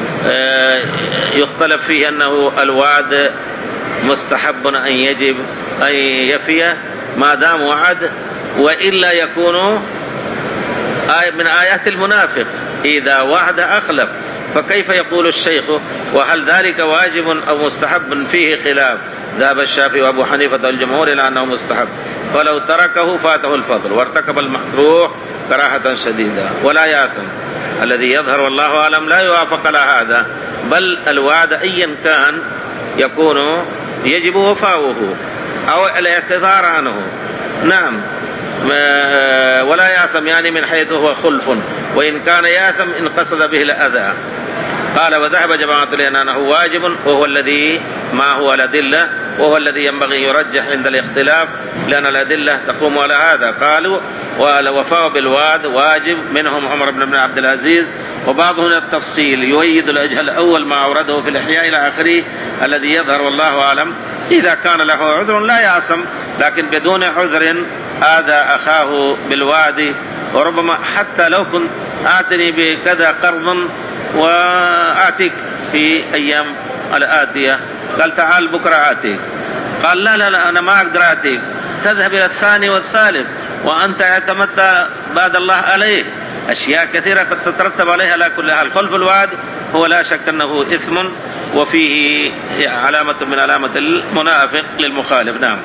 يختلف فيه أنه الوعد مستحب أن يجب أن يفي ما دام وعد، وإلا يكون من آيات المنافق إذا وعد أخلف، فكيف يقول الشيخ وهل ذلك واجب أو مستحب؟ فيه خلاف، ذهب الشافعي وأبو حنيفة والجمهور إلى أنه مستحب، ولو تركه فاته الفضل وارتكب المكروه كراهة شديدة ولا يأثم. الذي يظهر والله أعلم لا يوافق على هذا، بل الوعد أيا كان يكون يجب وفاؤه أو الاعتذار عنه. نعم ولا يأثم يعني من حيث هو خلف، وإن كان يأثم إن قصد به الأذى. قال وذهب جماعة إلى أنه واجب، وهو الذي ما هو الأدلة، وهو الذي ينبغي يرجح عند الاختلاف، لأن الأدلة تقوم على هذا. قالوا والوفاء بالوعد واجب، منهم عمر بن عبد العزيز، وبعضهم التفصيل يؤيد الوجه الأول ما أورده في الإحياء إلى آخره. الذي يظهر والله أعلم إذا كان له عذر لا يعصم، لكن بدون عذر آذى أخاه بالوعد، وربما حتى لو كنت آتني بكذا قرضا وآتيك في أيام الآتية، قال تعال بكرة آتيك، قال لا لا لا أنا ما أقدر آتيك، تذهب إلى الثاني والثالث وأنت اعتمدت بعد الله عليه. أشياء كثيرة قد تترتب عليها على كل حال. خلف الوعد هو لا شك أنه إثم وفيه علامة من علامة المنافق للمخالف. نعم.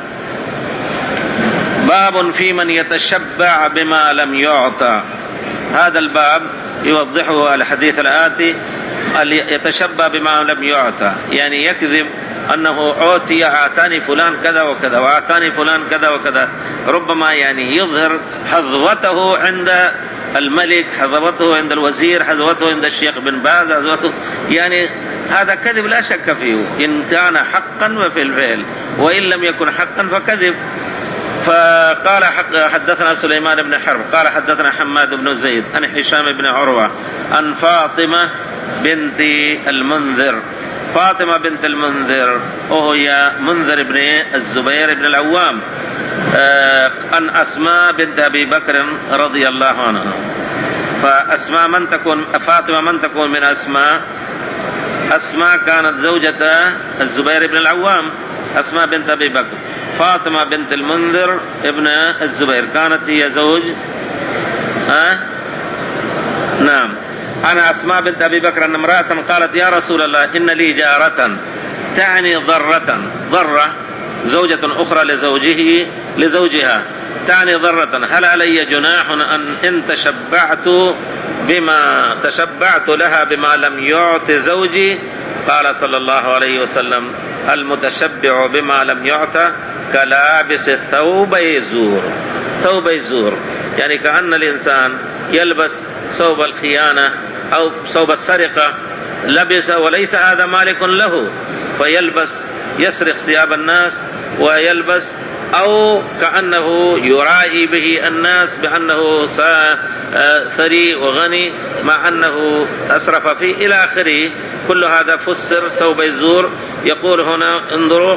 باب في من يتشبع بما لم يعطى. هذا الباب يوضحه الحديث الآتي، يتشبع بما لم يعطى، يعني يكذب أنه أعطي أعطاني فلان كذا وكذا وأعطاني فلان كذا وكذا، ربما يعني يظهر حظوته عند الملك، حظوته عند الوزير، حظوته عند الشيخ بن باز، حظوته يعني هذا كذب لا شك فيه إن كان حقا وفي الفعل، وإن لم يكن حقا فكذب. فقال حدثنا سليمان بن حرب قال حدثنا حماد بن زيد عن هشام بن عروة عن فاطمة بنت المنذر. فاطمة بنت المنذر وهي منذر بن الزبير بن العوام، عن أسماء بنت أبي بكر رضي الله عنها. فأسماء من تكون فاطمة من تكون من أسماء؟ أسماء كانت زوجة الزبير بن العوام، أسماء بنت أبي بكر. فاطمة بنت المنذر ابن الزبير كانت هي زوج أه؟ نعم. أنا أسماء بنت أبي بكر أن امرأة قالت يا رسول الله إن لي جارة، تعني ضرة، ضرة زوجة أخرى لزوجه لزوجها، تعني ضرة، هل علي جناح أن إن تشبعت بما تشبعت لها بما لم يعط زوجي؟ قال صلى الله عليه وسلم المتشبع بما لم يعط كلابس ثوب يزور. ثوب يزور يعني كأن الإنسان يلبس ثوب الخيانة أو ثوب السرقة، لبس وليس هذا مالك له، فيلبس يسرق ثياب الناس ويلبس، أو كأنه يرائي به الناس بأنه ثري وغني مع أنه أسرف فيه إلى آخره. كل هذا فسر ثوب الزور. يقول هنا انظروا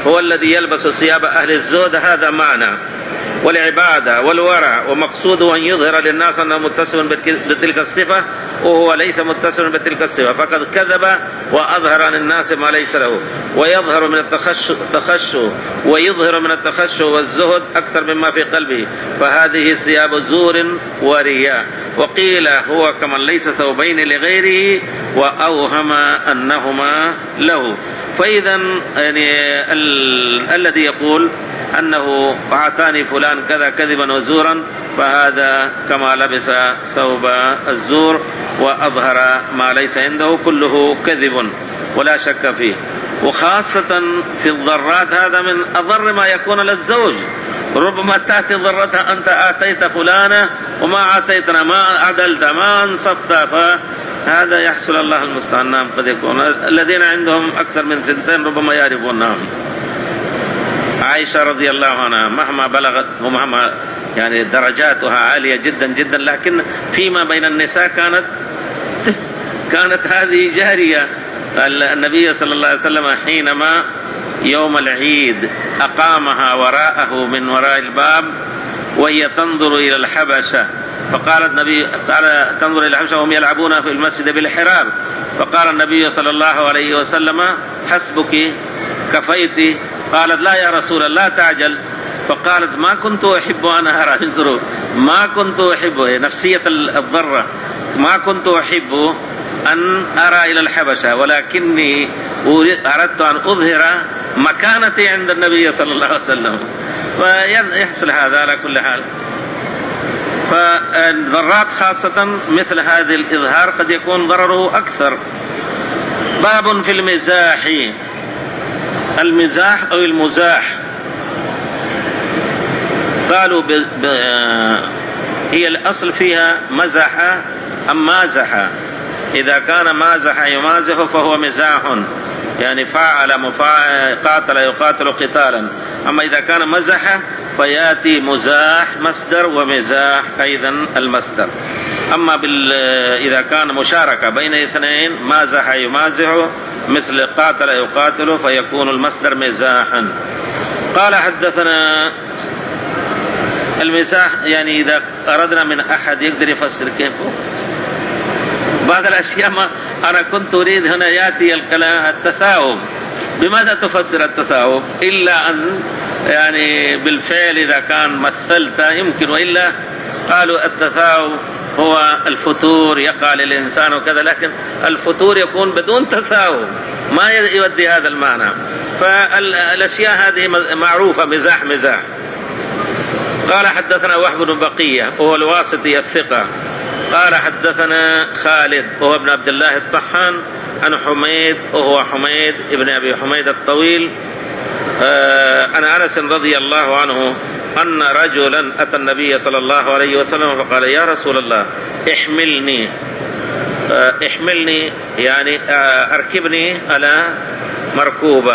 هو الذي يلبس ثياب أهل الزهد، هذا معنى والعبادة والورع، ومقصوده أن يظهر للناس أنه متصف بتلك الصفة وهو ليس متصف بتلك الصفة، فقد كذب وأظهر عن الناس ما ليس له، ويظهر من التخشع ويظهر من التخشع والزهد أكثر مما في قلبه، فهذه ثياب زور ورياء. وقيل هو كمن ليس ثوبين لغيره وأوهم أنهما له. فإذا يعني ال... الذي يقول أنه أعطاني فلان كذا كذبا وزورا، فهذا كما لبس ثوب الزور وأظهر ما ليس عنده، كله كذب ولا شك فيه. وخاصة في الضرات، هذا من أضر ما يكون للزوج. ربما تأتي ضرتها أنت آتيت فلانة وما آتيتنا، ما عدلت، ما أنصفت، فهذا يحصل الله المستعان. نعم قد يكون الذين عندهم أكثر من ثنتين ربما يعرفون. نعم عائشة رضي الله عنها مهما بلغت ومهما يعني درجاتها عالية جدا جدا، لكن فيما بين النساء كانت كانت هذه جارية. النبي صلى الله عليه وسلم حينما يوم العيد أقامها وراءه من وراء الباب وهي تنظر إلى الحبشة، فقال النبي قال تنظر إلى الحبشة وهم يلعبون في المسجد بالحراب، فقال النبي صلى الله عليه وسلم حسبك كفيت. قالت لا يا رسول الله تعجل، فقالت ما كنت أحب أن أرى، ما كنت أحب، نفسية الضرة، ما كنت أحب أن أرى إلى الحبشة، ولكني أردت أن أظهر مكانتي عند النبي صلى الله عليه وسلم. فيحصل هذا على كل حال. فالضرات خاصة مثل هذه الإظهار قد يكون ضرره أكثر. باب في المزاح، المزاح أو المزاح، قالوا ب... ب... هي الأصل فيها مزح أم مازح. إذا كان مازح يمازح فهو مزاح، يعني فاعل مفاعل، قاتل يقاتل قتالا. أما إذا كان مزح فيأتي مزاح مصدر ومزاح أيضا المصدر. أما بال... إذا كان مشاركة بين اثنين، مازح يمازح مثل قاتل يقاتل، فيكون المصدر مزاحا. قال حدثنا المزاح، يعني إذا أردنا من أحد يقدر يفسر كيف بعض الأشياء. ما أنا كنت أريد هنا يأتي الكلام التثاؤب. بماذا تفسر التثاؤب إلا أن يعني بالفعل إذا كان مثلت يمكن، وإلا قالوا التثاؤب هو الفتور يقع للإنسان وكذا، لكن الفتور يكون بدون تثاؤب، ما يودي هذا المعنى. فالأشياء هذه معروفة، مزاح مزاح. قال حدثنا وهب بن بقية وهو الواسطي الثقة، قال حدثنا خالد وهو ابن عبد الله الطحان عن حميد وهو حميد ابن أبي حميد الطويل عن أنس رضي الله عنه أن رجلا أتى النبي صلى الله عليه وسلم فقال يا رسول الله احملني احملني يعني أركبني على مركوبة،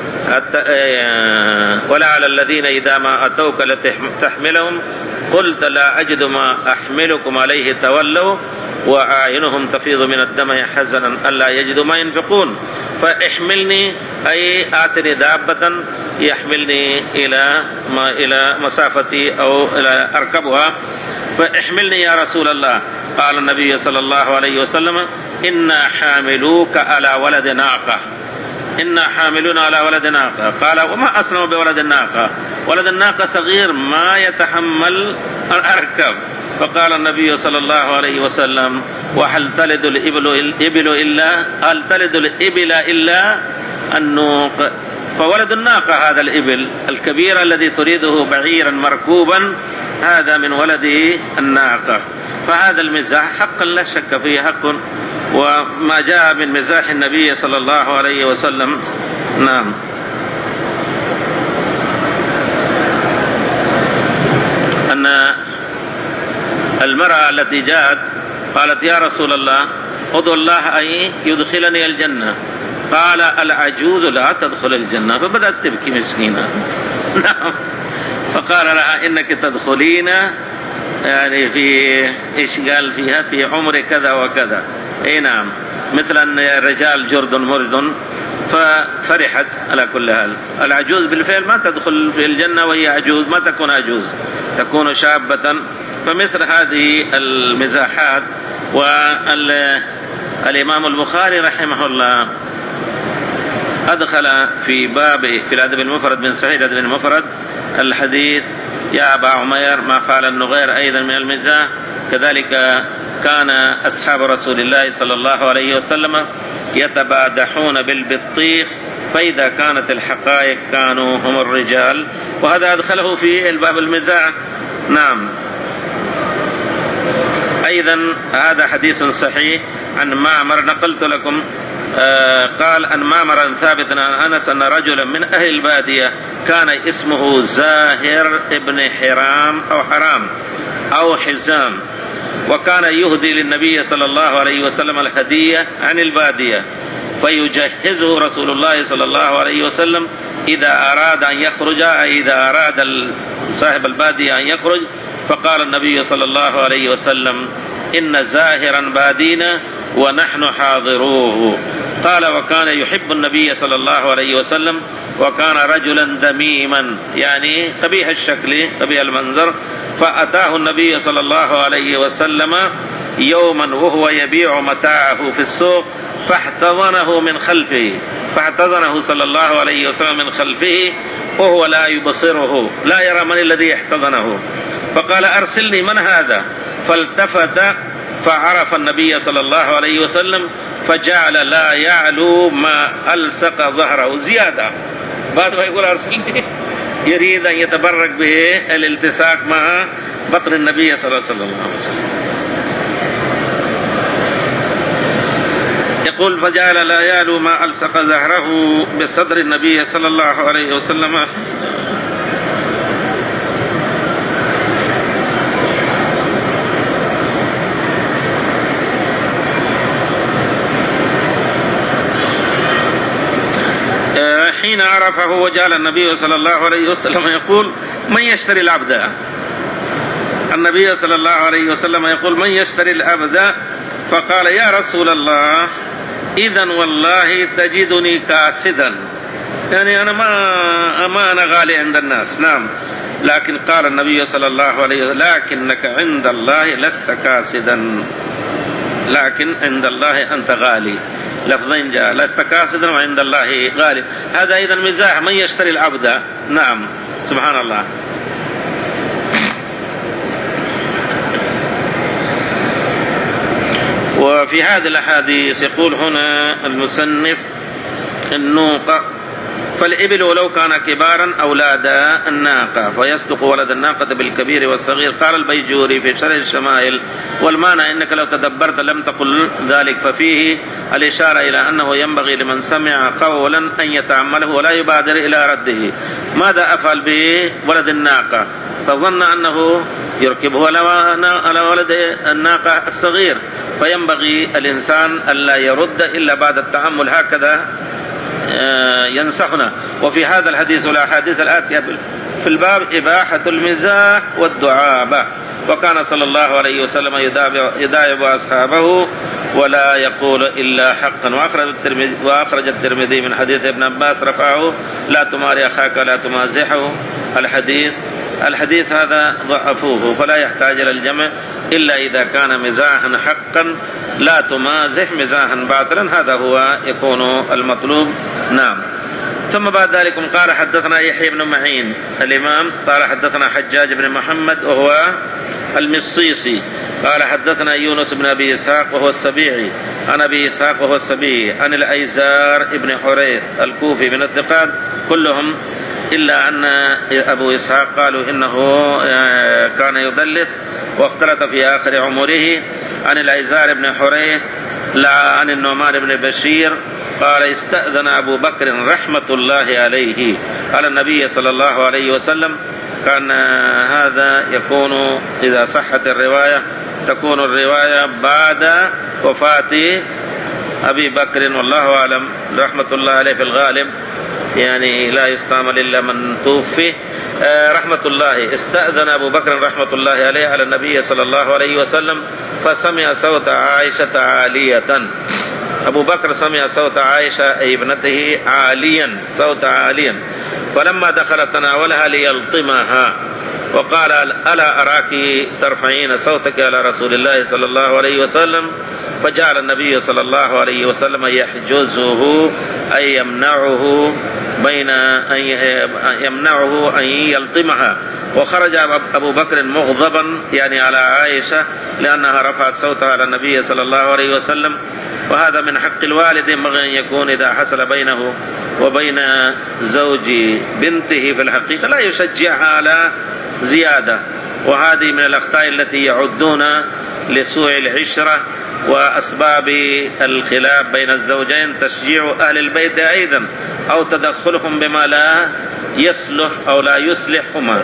ولا على الذين إذا ما أتوك لتحملهم قلت لا أجد ما أحملكم عليه تولوا وأعينهم تفيض من الدم حزنا ألا يجدوا ما ينفقون. فاحملني أي آتني دابة يحملني إلى ما إلى مسافتي أو إلى أركبها. فاحملني يا رسول الله. قال النبي صلى الله عليه وسلم إنا حاملوك على ولد ناقة، إنا حاملون على ولد ناقة. قال وما أصنع بولد الناقة؟ ولد الناقة صغير ما يتحمل أركب. فقال النبي صلى الله عليه وسلم وهل تلد الإبل الإبل إلا هل تلد الإبل إلا النوق؟ فولد الناقة هذا الإبل الكبير الذي تريده بعيرا مركوبا، هذا من ولد الناقة. فهذا المزاح حقا لا شك فيه حق، وما جاء من مزاح النبي صلى الله عليه وسلم. نعم. أن المرأة التي جاءت قالت يا رسول الله ادعو الله أن يدخلني الجنة. قال العجوز لا تدخل الجنة. فبدأت تبكي مسكينة. نعم. فقال لها إنك تدخلين يعني في إيش قال فيها في عمر كذا وكذا. اي نعم، مثل أن الرجال جرد مرد ففرحت. على كل حال العجوز بالفعل ما تدخل في الجنة وهي عجوز، ما تكون عجوز، تكون شابة. فمثل هذه المزاحات. والإمام البخاري رحمه الله أدخل في باب في الأدب المفرد من صحيح الأدب المفرد الحديث يا أبا عمير ما فعل النغير أيضا من المزاح. كذلك كان أصحاب رسول الله صلى الله عليه وسلم يتبادحون بالبطيخ، فإذا كانت الحقائق كانوا هم الرجال، وهذا أدخله في الباب المزاح. نعم. أيضا هذا حديث صحيح عن معمر نقلت لكم. آه قال أن معمر ثابت عن أنس أن رجلا من أهل البادية كان اسمه زاهر ابن حرام أو حرام أو حزام، وكان يهدي للنبي صلى الله عليه وسلم الهدية عن البادية، فيجهزه رسول الله صلى الله عليه وسلم إذا أراد أن يخرج، إذا أراد صاحب البادية أن يخرج. فقال النبي صلى الله عليه وسلم إن زاهرا بادينا ونحن حاضروه. قال وكان يحب النبي صلى الله عليه وسلم، وكان رجلا دميما يعني قبيح الشكل قبيح المنظر. فأتاه النبي صلى الله عليه وسلم يوما وهو يبيع متاعه في السوق، فاحتضنه من خلفه، فاحتضنه صلى الله عليه وسلم من خلفه وهو لا يبصره، لا يرى من الذي احتضنه. فقال أرسلني من هذا؟ فالتفت فعرف النبي صلى الله عليه وسلم، فجعل لا يعلو ما ألصق ظهره زيادة. بعد ما يقول أرسلني يريد أن يتبرك به الالتصاق مع بطن النبي صلى الله عليه وسلم. يقول فجعل لا يعلو ما ألصق ظهره بصدر النبي صلى الله عليه وسلم. حين عرفه وجعل النبي صلى الله عليه وسلم يقول من يشتري العبد؟ النبي صلى الله عليه وسلم يقول من يشتري العبد؟ فقال يا رسول الله إذن والله تجدني كاسدا، يعني أنا ما ما أنا غالي عند الناس. نعم. لكن قال النبي صلى الله عليه وسلم لكنك عند الله لست كاسدا، لكن عند الله أنت غالي. لفظين جاء لست كاسدا وعند الله غالي. هذا أيضا مزاح من يشتري العبد. نعم سبحان الله. وفي هذه الأحاديث يقول هنا المصنف النوقة فالإبل ولو كان كبارا أولاد الناقة فيصدق ولد الناقة بالكبير والصغير. قال البيجوري في شرح الشمائل والمعنى إنك لو تدبرت لم تقل ذلك، ففيه الإشارة إلى أنه ينبغي لمن سمع قولا أن يتعمله ولا يبادر إلى رده. ماذا أفعل به ولد الناقة؟ فظن أنه يركبه على ولد الناقة الصغير، فينبغي الإنسان ألا يرد إلا بعد التأمل. هكذا ينصحنا. وفي هذا الحديث والأحاديث الآتية في الباب إباحة المزاح والدعابة، وكان صلى الله عليه وسلم يداعب أصحابه ولا يقول إلا حقا. وأخرج الترمذي, وأخرج الترمذي من حديث ابن عباس رفعه لا تماري أخاك لا تمازحه. الحديث الحديث هذا ضعفوه، فلا يحتاج إلى الجمع إلا إذا كان مزاحا حقا، لا تمازح مزاحا باطلا، هذا هو يكون المطلوب. نعم. ثم بعد ذلك قال حدثنا يحيى بن معين الإمام قال حدثنا حجاج بن محمد وهو المصيصي قال حدثنا يونس بن أبي إسحاق وهو السبيعي عن أبي إسحاق وهو السبيعي عن الأيزار بن حريث الكوفي من الثقات كلهم، إلا أن أبو إسحاق قالوا إنه كان يدلس واختلط في آخر عمره. عن الأيزار بن حريث لا عن النعمان بن بشير قال استأذن أبو بكر رحمة الله عليه على النبي صلى الله عليه وسلم. كان هذا يكون إذا صحت الرواية تكون الرواية بعد وفاة أبي بكر، والله أعلم. رحمة الله عليه في الغالب يعني لا يستعمل إلا من توفي. رحمة الله استأذن أبو بكر رحمة الله عليه على النبي صلى الله عليه وسلم، فسمع صوت عائشة عالية أبو بكر سمع صوت عائشة أي ابنته عاليا صوت عاليا فلما دخلت تناولها ليلطمها وقال ألا أراك ترفعين صوتك على رسول الله صلى الله عليه وسلم فجعل النبي صلى الله عليه وسلم يحجزه أي يمنعه بين أن يمنعه أن يلطمها وخرج أبو بكر مغضبا يعني على عائشة لأنها رفعت صوتها على النبي صلى الله عليه وسلم. وهذا من حق الوالد ينبغي أن يكون إذا حصل بينه وبين زوج بنته في الحقيقة لا يشجعها على زيادة. وهذه من الأخطاء التي يعدون لسوء العشرة وأسباب الخلاف بين الزوجين تشجيع أهل البيت أيضا أو تدخلهم بما لا يصلح أو لا يصلحهما.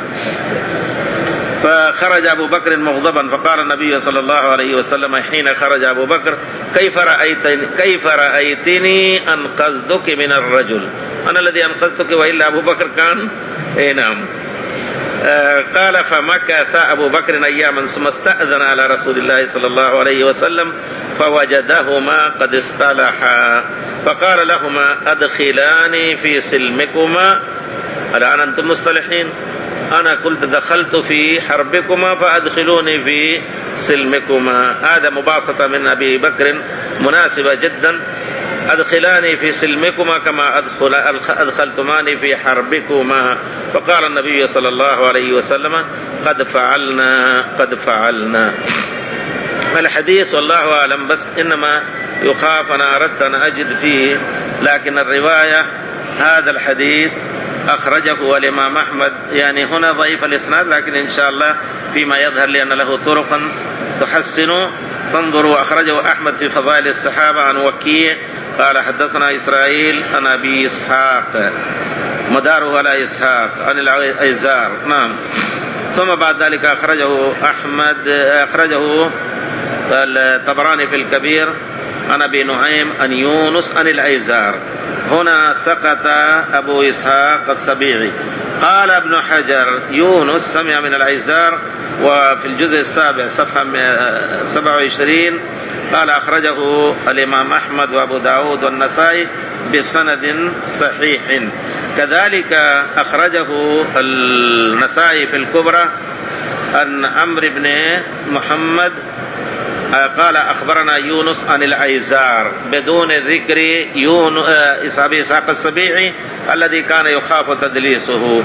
فخرج أبو بكر مغضبا فقال النبي صلى الله عليه وسلم حين خرج أبو بكر كيف رأيتني, كيف رأيتني أنقذتك من الرجل؟ أنا الذي أنقذتك وإلا أبو بكر كان إيه نعم. آه قال فمكث أبو بكر أياما ثم استأذن على رسول الله صلى الله عليه وسلم فوجدهما قد اصطلحا فقال لهما أدخلاني في سلمكما الآن أنتم مصطلحين أنا قلت دخلت في حربكما فأدخلوني في سلمكما. هذا مباسطة من أبي بكر مناسبة جدا. أدخلاني في سلمكما كما أدخل أدخلتماني في حربكما. فقال النبي صلى الله عليه وسلم قد فعلنا قد فعلنا. الحديث والله أعلم بس إنما يخاف أنا أردت أن أجد فيه لكن الرواية هذا الحديث أخرجه الإمام أحمد يعني هنا ضعيف الإسناد لكن إن شاء الله فيما يظهر لأن له طرقا تحسن فانظروا. أخرجه أحمد في فضائل الصحابة عن وكيع قال حدثنا إسرائيل عن أبي إسحاق مداره على إسحاق عن العيزار نعم. ثم بعد ذلك أخرجه أحمد أخرجه الطبراني في الكبير عن أبي نعيم عن يونس عن العيزار. هنا سقط أبو إسحاق السبيعي. قال ابن حجر يونس سمع من العيزار وفي الجزء السابع صفحة سبعة وعشرين قال أخرجه الإمام أحمد وأبو داود والنسائي بسند صحيح. كذلك أخرجه النسائي في الكبرى عن عمرو بن محمد قال أخبرنا يونس عن العيزار بدون ذكر يونس أبي إسحاق السبيعي الذي كان يخاف تدليسه.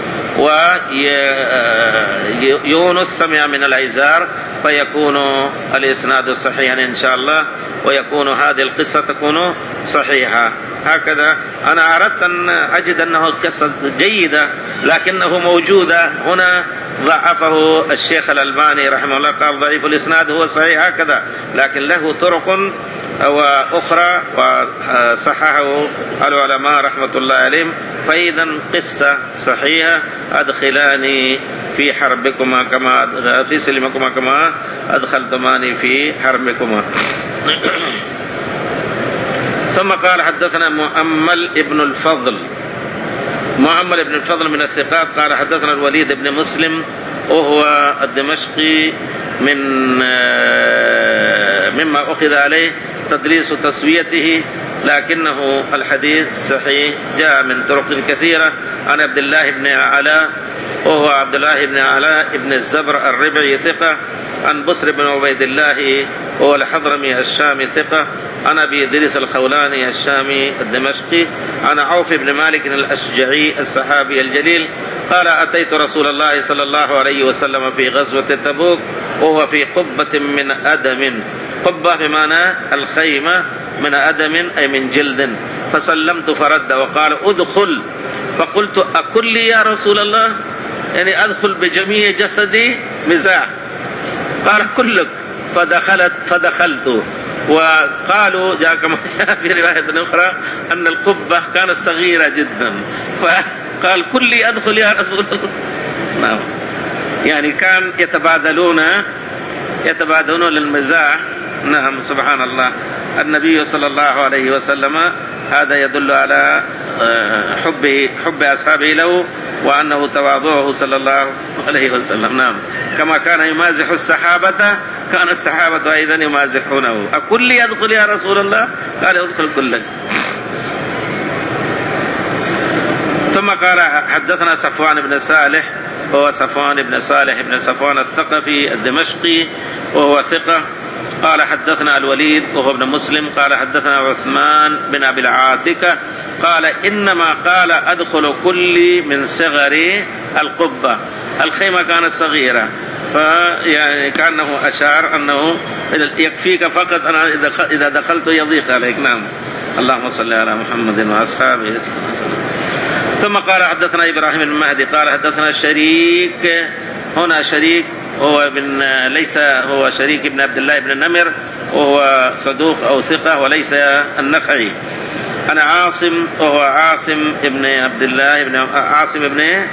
ويونس سمع من العيزار فيكون الإسناد صحيحا إن شاء الله ويكون هذه القصة تكون صحيحة. هكذا أنا أردت أن أجد أنه قصة جيدة لكنه موجودة هنا ضعفه الشيخ الألباني رحمه الله قال ضعيف الإسناد هو صحيح هكذا لكن له طرق وأخرى وصححه العلماء رحمة الله عليهم. فإذا قصة صحيحة أدخلاني في حربكما كما في سلمكما كما أدخلتماني في حربكما. ثم قال حدثنا مؤمل ابن الفضل مؤمل ابن الفضل من الثقات قال حدثنا الوليد بن مسلم وهو الدمشقي من مما أخذ عليه تدريس تسويته لكنه الحديث صحيح جاء من طرق كثيرة عن عبد الله بن علاء وهو عبد الله بن علاء بن الزبر الربعي ثقة عن بصر بن عبيد الله وهو الحضرمي الشامي ثقة عن أبي إدريس الخولاني الشامي الدمشقي عن عوف بن مالك الأشجعي الصحابي الجليل قال أتيت رسول الله صلى الله عليه وسلم في غزوة تبوك وهو في قبة من أدم قبة بمعنى الخيمة من أدم أي من جلد فسلمت فرد وقال أدخل فقلت أكل لي يا رسول الله يعني أدخل بجميع جسدي مزاح قال كلك فدخلت فدخلت. وقالوا جاء كما جاء في رواية أخرى أن القبة كانت صغيرة جدا فقال كل لي أدخل يا رسول الله نعم. يعني كان يتبادلون يتبادلون للمزاح نعم سبحان الله. النبي صلى الله عليه وسلم هذا يدل على حب حب أصحابه له وأنه تواضعه صلى الله عليه وسلم. نعم كما كان يمازح الصحابة كان الصحابة أيضا يمازحونه. أكل يدخل يا رسول الله؟ قال ادخل كلك. ثم قال حدثنا صفوان بن صالح وهو صفوان بن صالح بن صفوان الثقفي الدمشقي وهو ثقة. قال حدثنا الوليد وهو ابن مسلم قال حدثنا عثمان بن أبي العاتكة قال إنما قال أدخل كل من صغر القبة. الخيمة كانت صغيرة فيعني كأنه أشار أنه يكفيك فقط أنا إذا دخلت يضيق عليك. نعم اللهم صل على محمد وأصحابه وسلم. ثم قال حدثنا إبراهيم بن مهدي قال حدثنا شريك. هنا شريك هو ابن ليس هو شريك ابن عبد الله بن نمر وهو صدوق أو ثقة وليس النخعي. أنا عاصم وهو عاصم ابن عبد الله ابن عاصم ابن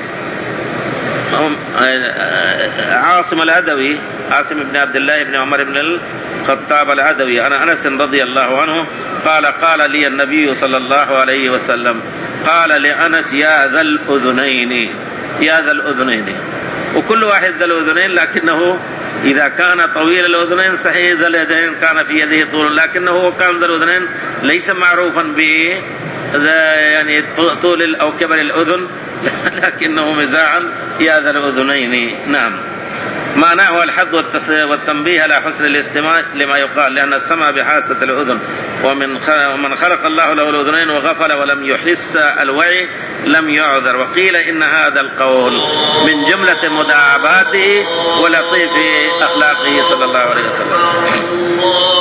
عاصم العدوي عاصم ابن عبد الله بن عمر بن الخطاب العدوي. أنا أنس رضي الله عنه قال قال لي النبي صلى الله عليه وسلم قال لأنس يا ذا الأذنين يا ذا الأذنين. وكل واحد ذا الأذنين لكنه إذا كان طويل الأذنين صحيح ذا الأذنين كان في يده طول لكنه كان ذا الأذنين ليس معروفا ب يعني طول أو كبر الأذن لكنه مزاعا يا ذا الأذنين. نعم معناه الحظ والتنبيه على حسن الاستماع لما يقال لأن السمع بحاسة الأذن ومن خلق الله له الأذنين وغفل ولم يحس الوعي لم يعذر. وقيل إن هذا القول من جملة مداعباته ولطيف أخلاقه صلى الله عليه وسلم.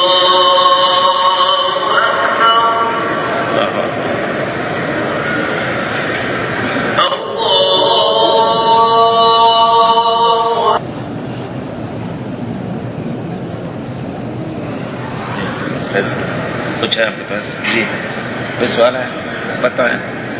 कुछ है आपके पास? जी कोई सवाल है बताएं।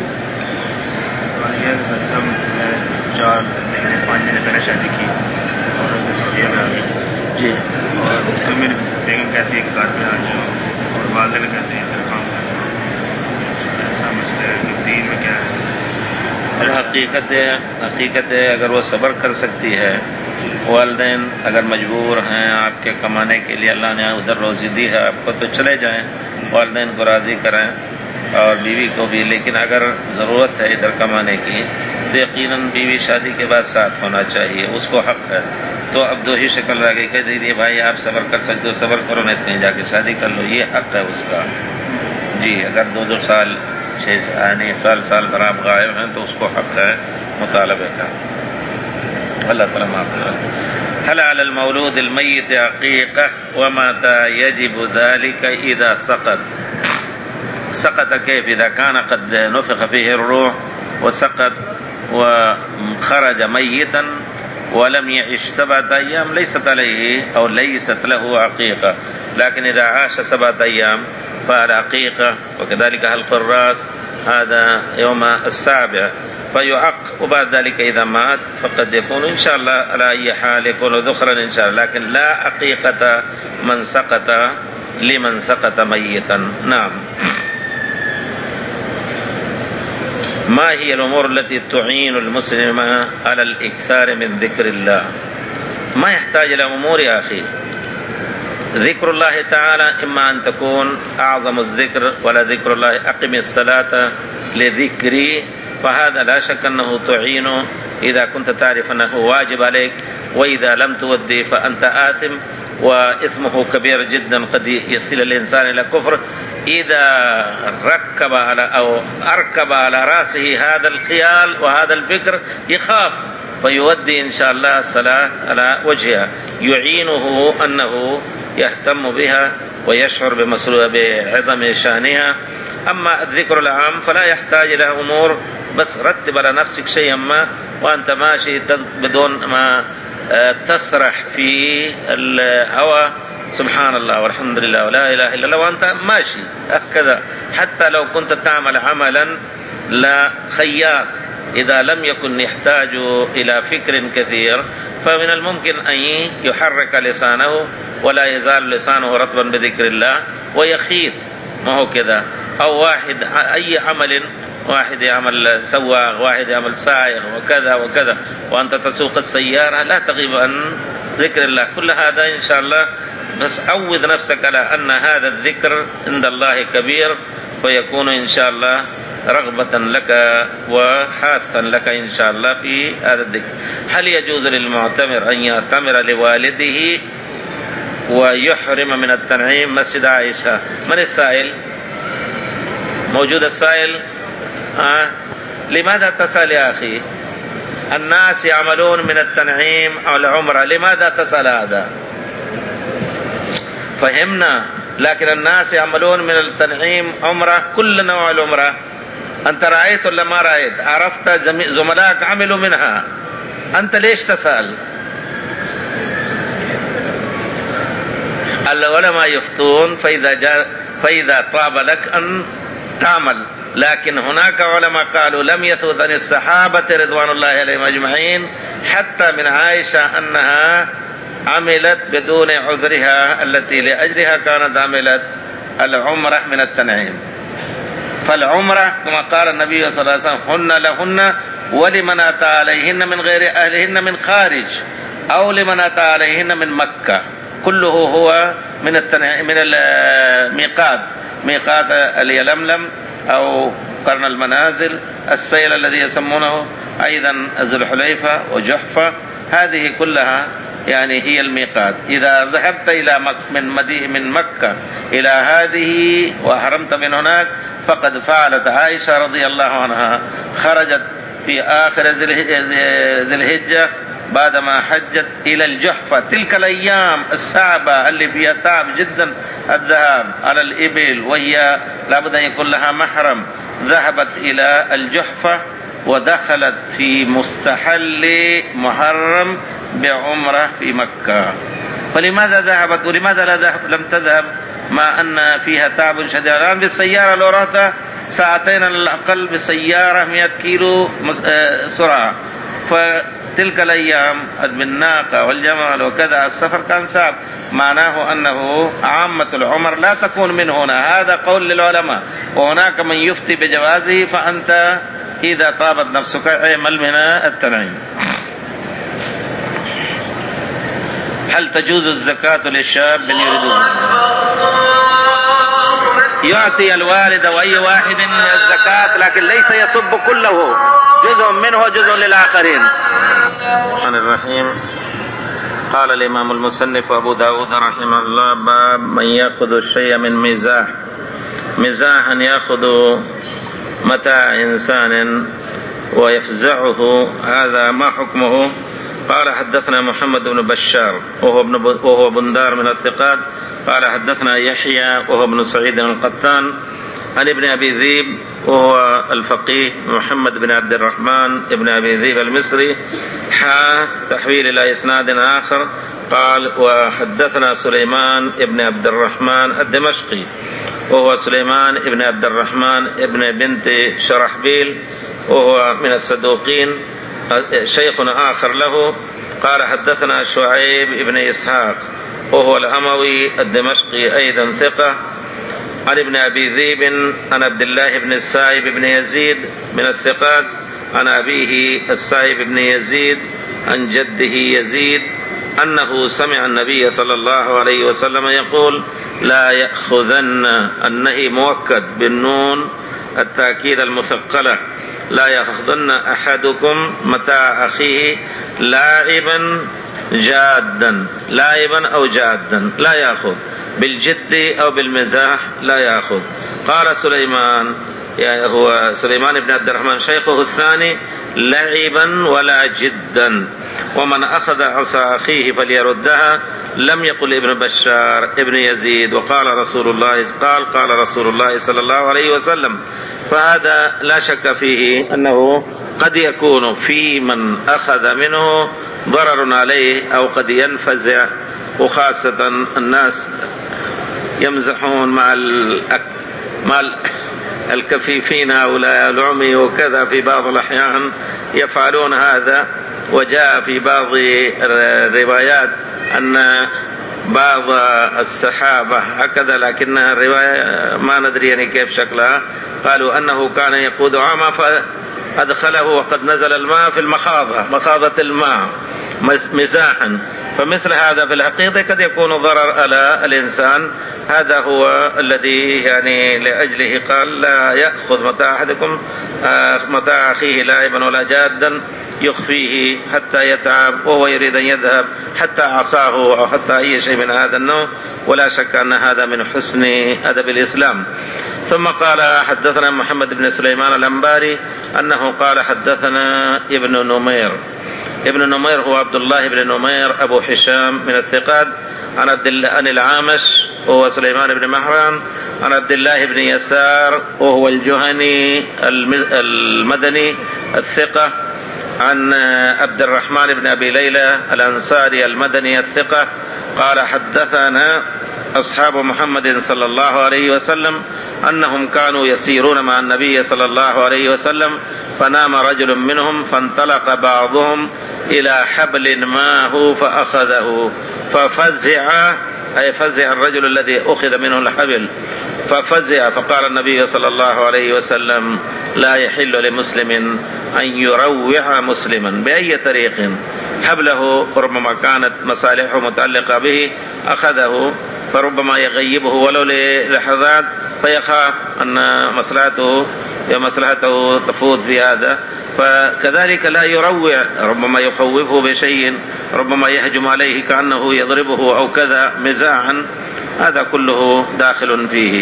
चार महीने पाँच महीने पहले शादी की और सऊदीया में आ गई जी और तो मेरी बेगम कहती है कि घर पे आ जाओ और वालिदैन कहते हैं फिर काम करना। ऐसा मसला है कि दीन में क्या है? और हकीकत है हकीकत है अगर वो सब्र कर सकती है वालिदैन अगर मजबूर हैं आपके कमाने के लिए अल्लाह ने उधर रोजी दी है आपको तो चले जाएं वालिदैन को राज़ी करें और बीवी को भी। लेकिन अगर ज़रूरत है इधर कमाने की तो यकीनन बीवी शादी के बाद साथ होना चाहिए उसको हक है। तो अब दो ही शक्ल रह गई कह दीजिए भाई आप सब्र कर सकते हो सब्र करो नहीं तो कहीं जाके शादी कर लो ये हक है उसका। जी अगर दो दो साल यानी साल साल भर आप गायब हैं तो उसको हक है मुतालबे का। अल्लाह ताला माफ़ करे। हल अलल मौलूद अल मय्यत अक़ीक़ा व मता यजिब ज़ालिका इज़ा सक़त सक़त कैफ़ इज़ा कान क़द नुफ़िख़ फ़ीहि अर्रूह व सक़त व ख़रज मय्यतन व लम यइश सबअत अय्याम लैसत अलैहि अव लैसत लहु अक़ीक़ा लकिन इज़ा आश सबअत अय्याम फ़अल अक़ीक़ा व कज़ालिका हल्क़ु अर्रास هذا يوم السابع فيعق وبعد ذلك إذا مات فقد يكون إن شاء الله على أي حال يكون ذخرا إن شاء الله لكن لا عقيقة من سقط لمن سقط ميتا. نعم ما هي الأمور التي تعين المسلم على الإكثار من ذكر الله؟ ما يحتاج إلى أمور يا أخي. ذكر الله تعالى إما أن تكون أعظم الذكر ولا ذكر الله أقم الصلاة لذكري فهذا لا شك أنه تعين إذا كنت تعرف أنه واجب عليك وإذا لم تودي فأنت آثم وإثمه كبير جدا قد يصل الإنسان إلى كفر إذا ركب على أو أركب على رأسه هذا الخيال وهذا الفكر يخاف فيودي إن شاء الله الصلاة على وجهها يعينه أنه يهتم بها ويشعر بعظم شأنها. أما الذكر العام فلا يحتاج إلى أمور بس رتب على نفسك شيئا ما وأنت ماشي بدون ما تسرح في الهوى سبحان الله والحمد لله ولا إله إلا الله وأنت ماشي هكذا. حتى لو كنت تعمل عملا لا خياط إذا لم يكن يحتاج إلى فكر كثير فمن الممكن أن يحرك لسانه ولا يزال لسانه رطبا بذكر الله ويخيط، ما هو كذا. أو واحد أي عمل، واحد يعمل سواق، واحد يعمل سائق وكذا وكذا، وأنت تسوق السيارة لا تغيب عن ذكر الله. كل هذا إن شاء الله بس عود نفسك على أن هذا الذكر عند الله كبير، فيكون إن شاء الله رغبة لك وحاثا لك إن شاء الله في هذا الذكر. هل يجوز للمعتمر أن يعتمر لوالده ويحرم من التنعيم؟ مسجد عائشة. من السائل؟ موجود السائل؟ آه. لماذا تسأل يا أخي؟ الناس يعملون من التنعيم أو العمرة، لماذا تسأل هذا؟ فهمنا، لكن الناس يعملون من التنعيم عمرة، كل نوع العمرة. أنت رأيت ولا ما رأيت؟ عرفت زملائك عملوا منها، أنت ليش تسأل؟ العلماء يفتون فإذا جاء فإذا طاب لك أن تعمل، لكن هناك علماء قالوا لم يثبت عن الصحابة رضوان الله عليهم أجمعين حتى من عائشة أنها عملت بدون عذرها التي لأجلها كانت عملت العمرة من التنعيم. فالعمرة كما قال النبي صلى الله عليه وسلم هن لهن ولمن أتى عليهن من غير أهلهن من خارج أو لمن أتى عليهن من مكة، كله هو من التنعيم من الميقات، ميقات اليلملم أو قرن المنازل، السيل الذي يسمونه أيضا ذو الحليفة وجحفة، هذه كلها يعني هي الميقات. إذا ذهبت إلى مك من مدي من مكة إلى هذه وحرمت من هناك فقد فعلت عائشة رضي الله عنها، خرجت في آخر ذي الحجة بعدما حجت إلى الجحفة، تلك الأيام الصعبة اللي فيها تعب جدا الذهاب على الإبل وهي لابد أن يكون لها محرم، ذهبت إلى الجحفة ودخلت في مستحل محرم بعمرة في مكة. فلماذا ذهبت ولماذا لا ذهب لم تذهب مع أن فيها تعب شديد؟ الآن بالسيارة لو رحت ساعتين على الأقل بالسيارة مئة كيلو سرعة، فتلك الأيام بالناقة والجمل وكذا السفر كان صعب، معناه أنه عامة العمر لا تكون من هنا. هذا قول للعلماء، وهناك من يفتي بجوازه، فأنت إذا طابت نفسك اعمل من التنعيم. هل تجوز الزكاة للشاب من يريد؟ يعطي الوالد وأي واحد الزكاة، لكن ليس يصب كله، جزء منه وجزء للآخرين. الرحمن الرحيم. قال الإمام المصنف أبو داود رحمه الله: باب من يأخذ الشيء من مزاح. مزاحا يأخذ متاع إنسان ويفزعه، هذا ما حكمه؟ قال حدثنا محمد بن بشار وهو ابن وهو بندار من الثقات، قال حدثنا يحيى وهو ابن سعيد القطان عن ابن أبي ذيب وهو الفقيه محمد بن عبد الرحمن ابن أبي ذيب المصري، حا تحويل إلى إسناد آخر قال: وحدثنا سليمان ابن عبد الرحمن الدمشقي وهو سليمان ابن عبد الرحمن ابن بنت شرحبيل وهو من الصدوقين، شيخ آخر له. قال حدثنا شعيب ابن إسحاق وهو الأموي الدمشقي أيضا ثقة، عن ابن أبي ذيب عن عبد الله بن السائب بن يزيد من الثقات، عن أبيه السائب بن يزيد عن جده يزيد أنه سمع النبي صلى الله عليه وسلم يقول: لا يأخذن، النهي مؤكد بالنون التأكيد المثقلة، لا يأخذن أحدكم متاع أخيه لاعبا جادا، لاعبا أو جادا، لا يأخذ بالجد أو بالمزاح، لا يأخذ. قال سليمان، يعني هو سليمان بن عبد الرحمن شيخه الثاني: لعبا ولا جدا، ومن أخذ عصا أخيه فليردها. لم يقل ابن بشار ابن يزيد وقال رسول الله قال قال رسول الله صلى الله عليه وسلم. فهذا لا شك فيه أنه قد يكون في من أخذ منه ضرر عليه أو قد ينفزع، وخاصة الناس يمزحون مع مع الكفيفين هؤلاء العمي وكذا في بعض الأحيان يفعلون هذا. وجاء في بعض الروايات أن بعض الصحابة هكذا، لكنها الرواية ما ندري يعني كيف شكلها، قالوا أنه كان يقود عاما فأدخله وقد نزل الماء في المخاضة، مخاضة الماء مزاحا. فمثل هذا في الحقيقة قد يكون ضرر على الإنسان. هذا هو الذي يعني لأجله قال لا يأخذ متاع أحدكم متاع أخيه لعبا ولا جادا يخفيه حتى يتعب وهو يريد أن يذهب حتى عصاه أو حتى أي شيء من هذا النوع. ولا شك أن هذا من حسن أدب الإسلام. ثم قال حدثنا محمد بن سليمان الأنباري أنه قال حدثنا ابن نمير. ابن نمير هو عبد الله بن نمير أبو هشام من الثقات، عن عن العامش وهو سليمان بن مهران، عن عبد الله بن يسار وهو الجهني المدني الثقة، عن عبد الرحمن بن أبي ليلى الأنصاري المدني الثقة قال حدثنا أصحاب محمد صلى الله عليه وسلم أنهم كانوا يسيرون مع النبي صلى الله عليه وسلم فنام رجل منهم فانطلق بعضهم إلى حبل معه فأخذه ففزع، أي فزع الرجل الذي أخذ منه الحبل ففزع. فقال النبي صلى الله عليه وسلم لا يحل لمسلم أن يروع مسلما بأي طريق. حبله ربما كانت مصالحه متعلقة به أخذه فربما يغيبه ولو للحظات فيخاف أن مصلحته مصلحته تفوت في هذا. فكذلك لا يروع، ربما يخوفه بشيء، ربما يهجم عليه كأنه يضربه أو كذا مزاحا، هذا كله داخل فيه.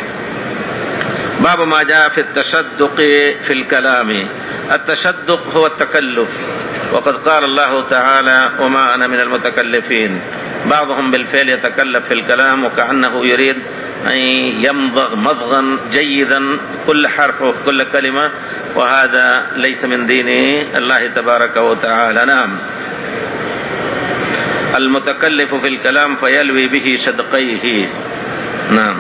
باب ما جاء في التشدق في الكلام. التشدق هو التكلف، وقد قال الله تعالى وما أنا من المتكلفين. بعضهم بالفعل يتكلف في الكلام وكأنه يريد أن يمضغ مضغا جيدا كل حرف وكل كلمة، وهذا ليس من دين الله تبارك وتعالى. نعم، المتكلف في الكلام فيلوي به شدقيه. نعم،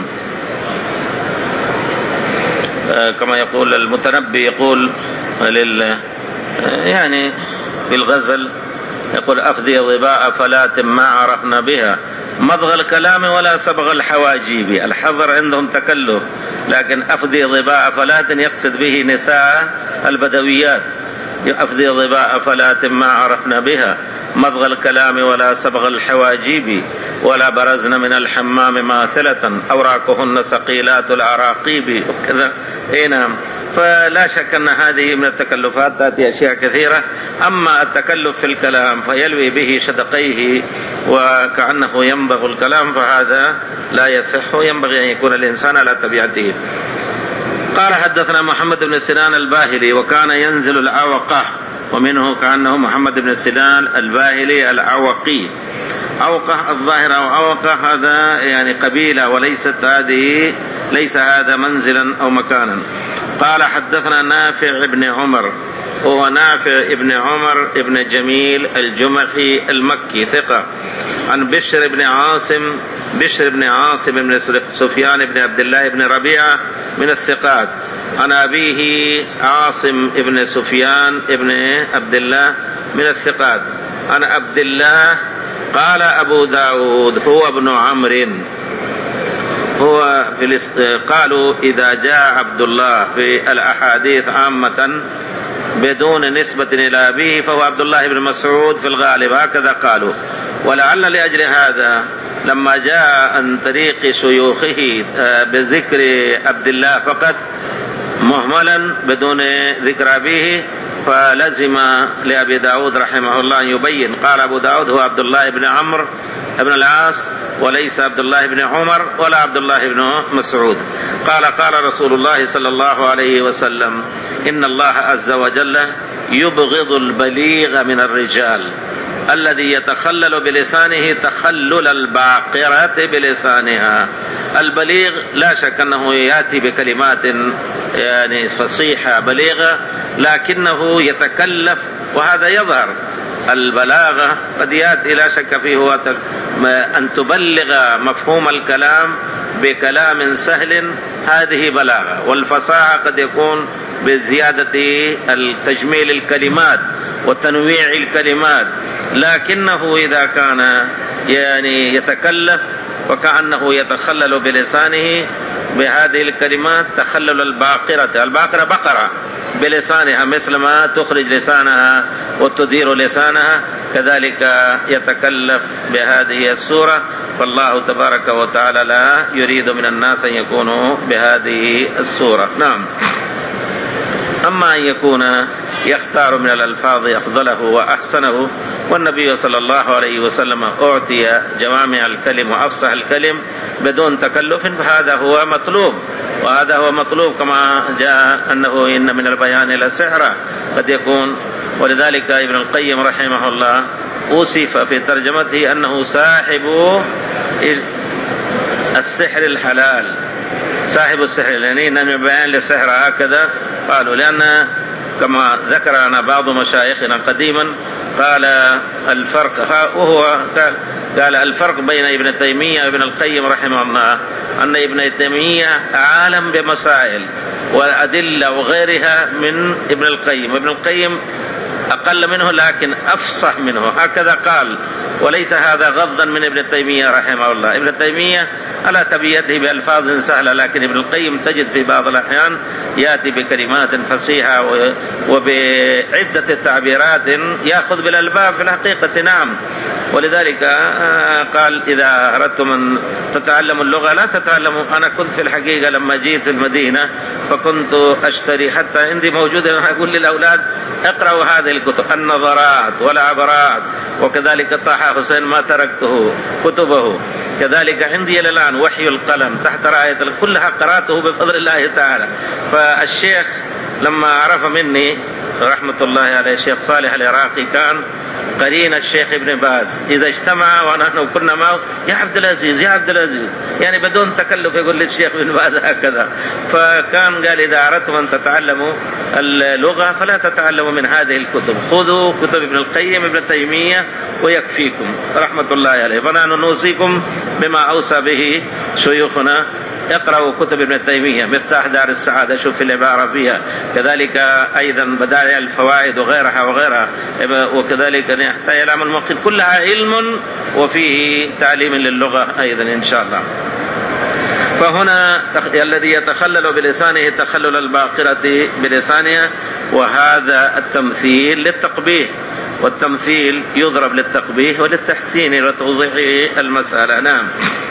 كما يقول المتنبي يقول لل يعني في الغزل يقول أفدي ضباء فلات ما عرفنا بها مضغ الكلام ولا سبغ الحواجيب. الحضر عندهم تكلف، لكن أفدي ضباء فلات يقصد به نساء البدويات. أفدي ضباء فلات ما عرفنا بها مضغ الكلام ولا سبغ الحواجيب ولا برزن من الحمام ماثلة أوراقهن ثقيلات العراقيب وكذا. إيه نعم، فلا شك أن هذه من التكلفات تأتي أشياء كثيرة. أما التكلف في الكلام فيلوي به شدقيه وكأنه يمضغ الكلام فهذا لا يصح، ينبغي أن يكون الإنسان على طبيعته. قال حدثنا محمد بن سنان الباهلي وكان ينزل العوقة، ومنه كأنه محمد بن سنان الباهلي العوقي. عوقة الظاهرة أو عوقة هذا يعني قبيلة، وليست هذه ليس هذا منزلا أو مكانا. قال حدثنا نافع بن عمر، هو نافع بن عمر بن جميل الجمحي المكي ثقة، عن بشر بن عاصم بشر بن عاصم بن سفيان بن عبد الله بن ربيعة من الثقات، عن أبيه عاصم بن سفيان بن عبد الله من الثقات، عن عبد الله. قال أبو داود هو ابن عمرو، هو في قالوا إذا جاء عبد الله في الأحاديث عامة بدون نسبة إلى أبيه فهو عبد الله بن مسعود في الغالب، هكذا قالوا. ولعل لأجل هذا لما جاء عن طريق شيوخه بذكر عبد الله فقط مهملا بدون ذكر أبيه فلزم لأبي داود رحمه الله أن يبين. قال أبو داود هو عبد الله بن عمرو بن العاص وليس عبد الله بن عمر ولا عبد الله بن مسعود. قال قال رسول الله صلى الله عليه وسلم إن الله عز وجل يبغض البليغ من الرجال الذي يتخلل بلسانه تخلل الباقرة بلسانها. البليغ لا شك أنه يأتي بكلمات يعني فصيحة بليغة، لكنه يتكلف، وهذا يظهر البلاغة قد يأتي لا شك فيه هو أن تبلغ مفهوم الكلام بكلام سهل هذه بلاغة. والفصاحة قد يكون بزيادة التجميل الكلمات وتنويع الكلمات، لكنه إذا كان يعني يتكلف وكأنه يتخلل بلسانه بهذه الكلمات تخلل الباقرة. الباقرة بقرة بلسانها مثل ما تخرج لسانها وتدير لسانها، كذلك يتكلف بهذه السورة. فالله تبارك وتعالى لا يريد من الناس أن يكونوا بهذه السورة. نعم. أما أن يكون يختار من الألفاظ أفضله وأحسنه، والنبي صلى الله عليه وسلم أعطي جوامع الكلم وأفصح الكلم بدون تكلف، فهذا هو مطلوب، وهذا هو مطلوب كما جاء أنه إن من البيان لسحرا قد يكون. ولذلك ابن القيم رحمه الله أوصف في ترجمته أنه صاحب السحر الحلال، صاحب السحر، يعني إن بيان للسحر هكذا قالوا، لأن كما ذكرنا بعض مشايخنا قديما قال الفرق، وهو قال, قال الفرق بين ابن تيمية وابن القيم رحمه الله أن ابن تيمية عالم بمسائل وأدلة وغيرها من ابن القيم، وابن القيم أقل منه لكن أفصح منه، هكذا قال. وليس هذا غضا من ابن تيمية رحمه الله. ابن تيمية ألا تبيته بألفاظ سهلة، لكن ابن القيم تجد في بعض الأحيان يأتي بكلمات فصيحة وبعدة تعبيرات يأخذ بالألباب في الحقيقة. نعم. ولذلك قال إذا أردتم أن تتعلموا اللغة لا تتعلموا. أنا كنت في الحقيقة لما جيت المدينة فكنت أشتري، حتى عندي موجود، أقول للأولاد اقرأوا هذه الكتب، النظرات والعبرات، وكذلك طه حسين ما تركته كتبه، كذلك عندي الآن وحي القلم تحت رعاية، كلها قرأته بفضل الله تعالى. فالشيخ لما عرف مني رحمة الله عليه الشيخ صالح العراقي كان قرين الشيخ ابن باز، إذا اجتمع ونحن كنا معه يا عبد العزيز يا عبد العزيز، يعني بدون تكلف يقول للشيخ ابن باز هكذا. فكان قال إذا أردتم أن تتعلموا اللغة فلا تتعلموا من هذه الكتب، خذوا كتب ابن القيم ابن تيمية ويكفيكم رحمة الله عليه. فنحن نوصيكم بما أوصى به شيوخنا، اقرأوا كتب ابن تيمية، مفتاح دار السعادة، شوف العبارة فيها، كذلك أيضا بدائع الفوائد وغيرها وغيرها، وكذلك نحتاج إلى من موقف، كلها علم وفيه تعليم للغة أيضا إن شاء الله. فهنا الذي يتخلل بلسانه تخلل الباقرة بلسانها، وهذا التمثيل للتقبيه، والتمثيل يضرب للتقبيه وللتحسين وتوضيح المسألة. نعم.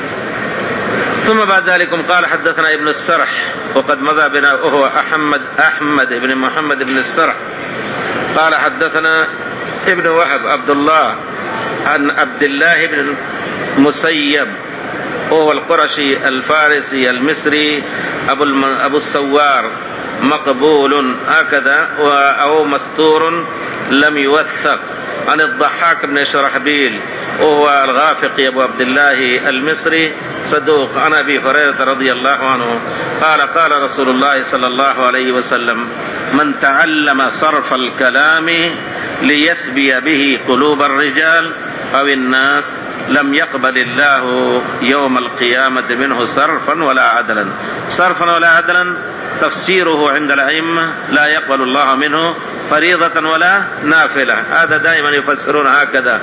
ثم بعد ذلك قال حدثنا ابن السرح، وقد مضى بنا وهو أحمد أحمد بن محمد بن السرح قال حدثنا ابن وهب عبد الله عن عبد الله بن مسيب وهو القرشي الفارسي المصري أبو, أبو السوار، مقبول هكذا أو مستور لم يوثق، عن الضحاك بن شرحبيل وهو الغافقي أبو عبد الله المصري صدوق، عن أبي هريرة رضي الله عنه قال قال رسول الله صلى الله عليه وسلم من تعلم صرف الكلام ليسبي به قلوب الرجال أو الناس لم يقبل الله يوم القيامة منه صرفا ولا عدلا. صرفا ولا عدلا تفسيره عند الأئمة لا يقبل الله منه فريضة ولا نافلة، هذا دائما يفسرون هكذا.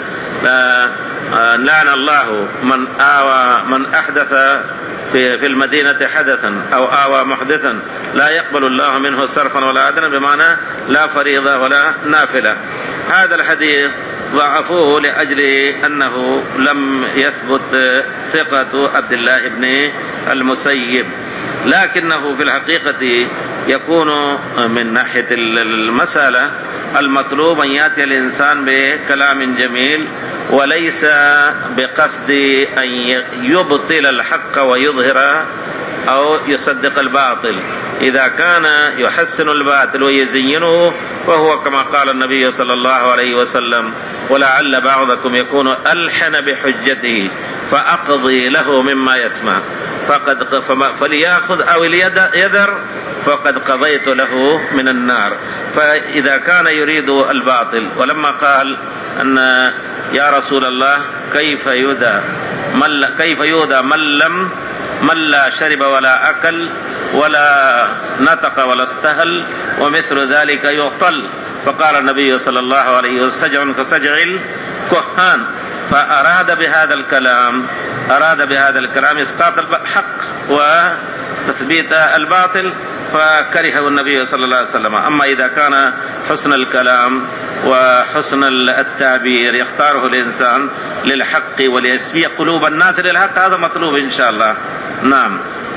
لعن الله من آوى من أحدث في المدينة حدثا أو آوى محدثا لا يقبل الله منه صرفا ولا عدلا، بمعنى لا فريضة ولا نافلة. هذا الحديث ضعفوه لأجل أنه لم يثبت ثقة عبد الله بن المسيب، لكنه في الحقيقة يكون من ناحية المسألة المطلوب أن يأتي الإنسان بكلام جميل وليس بقصد أن يبطل الحق ويظهر أو يصدق الباطل. إذا كان يحسن الباطل ويزينه فهو كما قال النبي صلى الله عليه وسلم ولعل بعضكم يكون ألحن بحجته فأقضي له مما يسمع فقد فليأخذ أو ليذر فقد قضيت له من النار. فإذا كان يريد الباطل، ولما قال أن يا رسول الله كيف يهدى من كيف يهدى من لم من لا شرب ولا أكل ولا نطق ولا استهل ومثل ذلك يعطل. فقال النبي صلى الله عليه وسلم سجع كسجع الكهان. فأراد بهذا الكلام أراد بهذا الكلام إسقاط الحق وتثبيت الباطل، فكرهه النبي صلى الله عليه وسلم. أما إذا كان حسن الكلام وحسن التعبير يختاره الإنسان للحق وليسبي قلوب الناس للحق، هذا مطلوب إن شاء الله. نعم.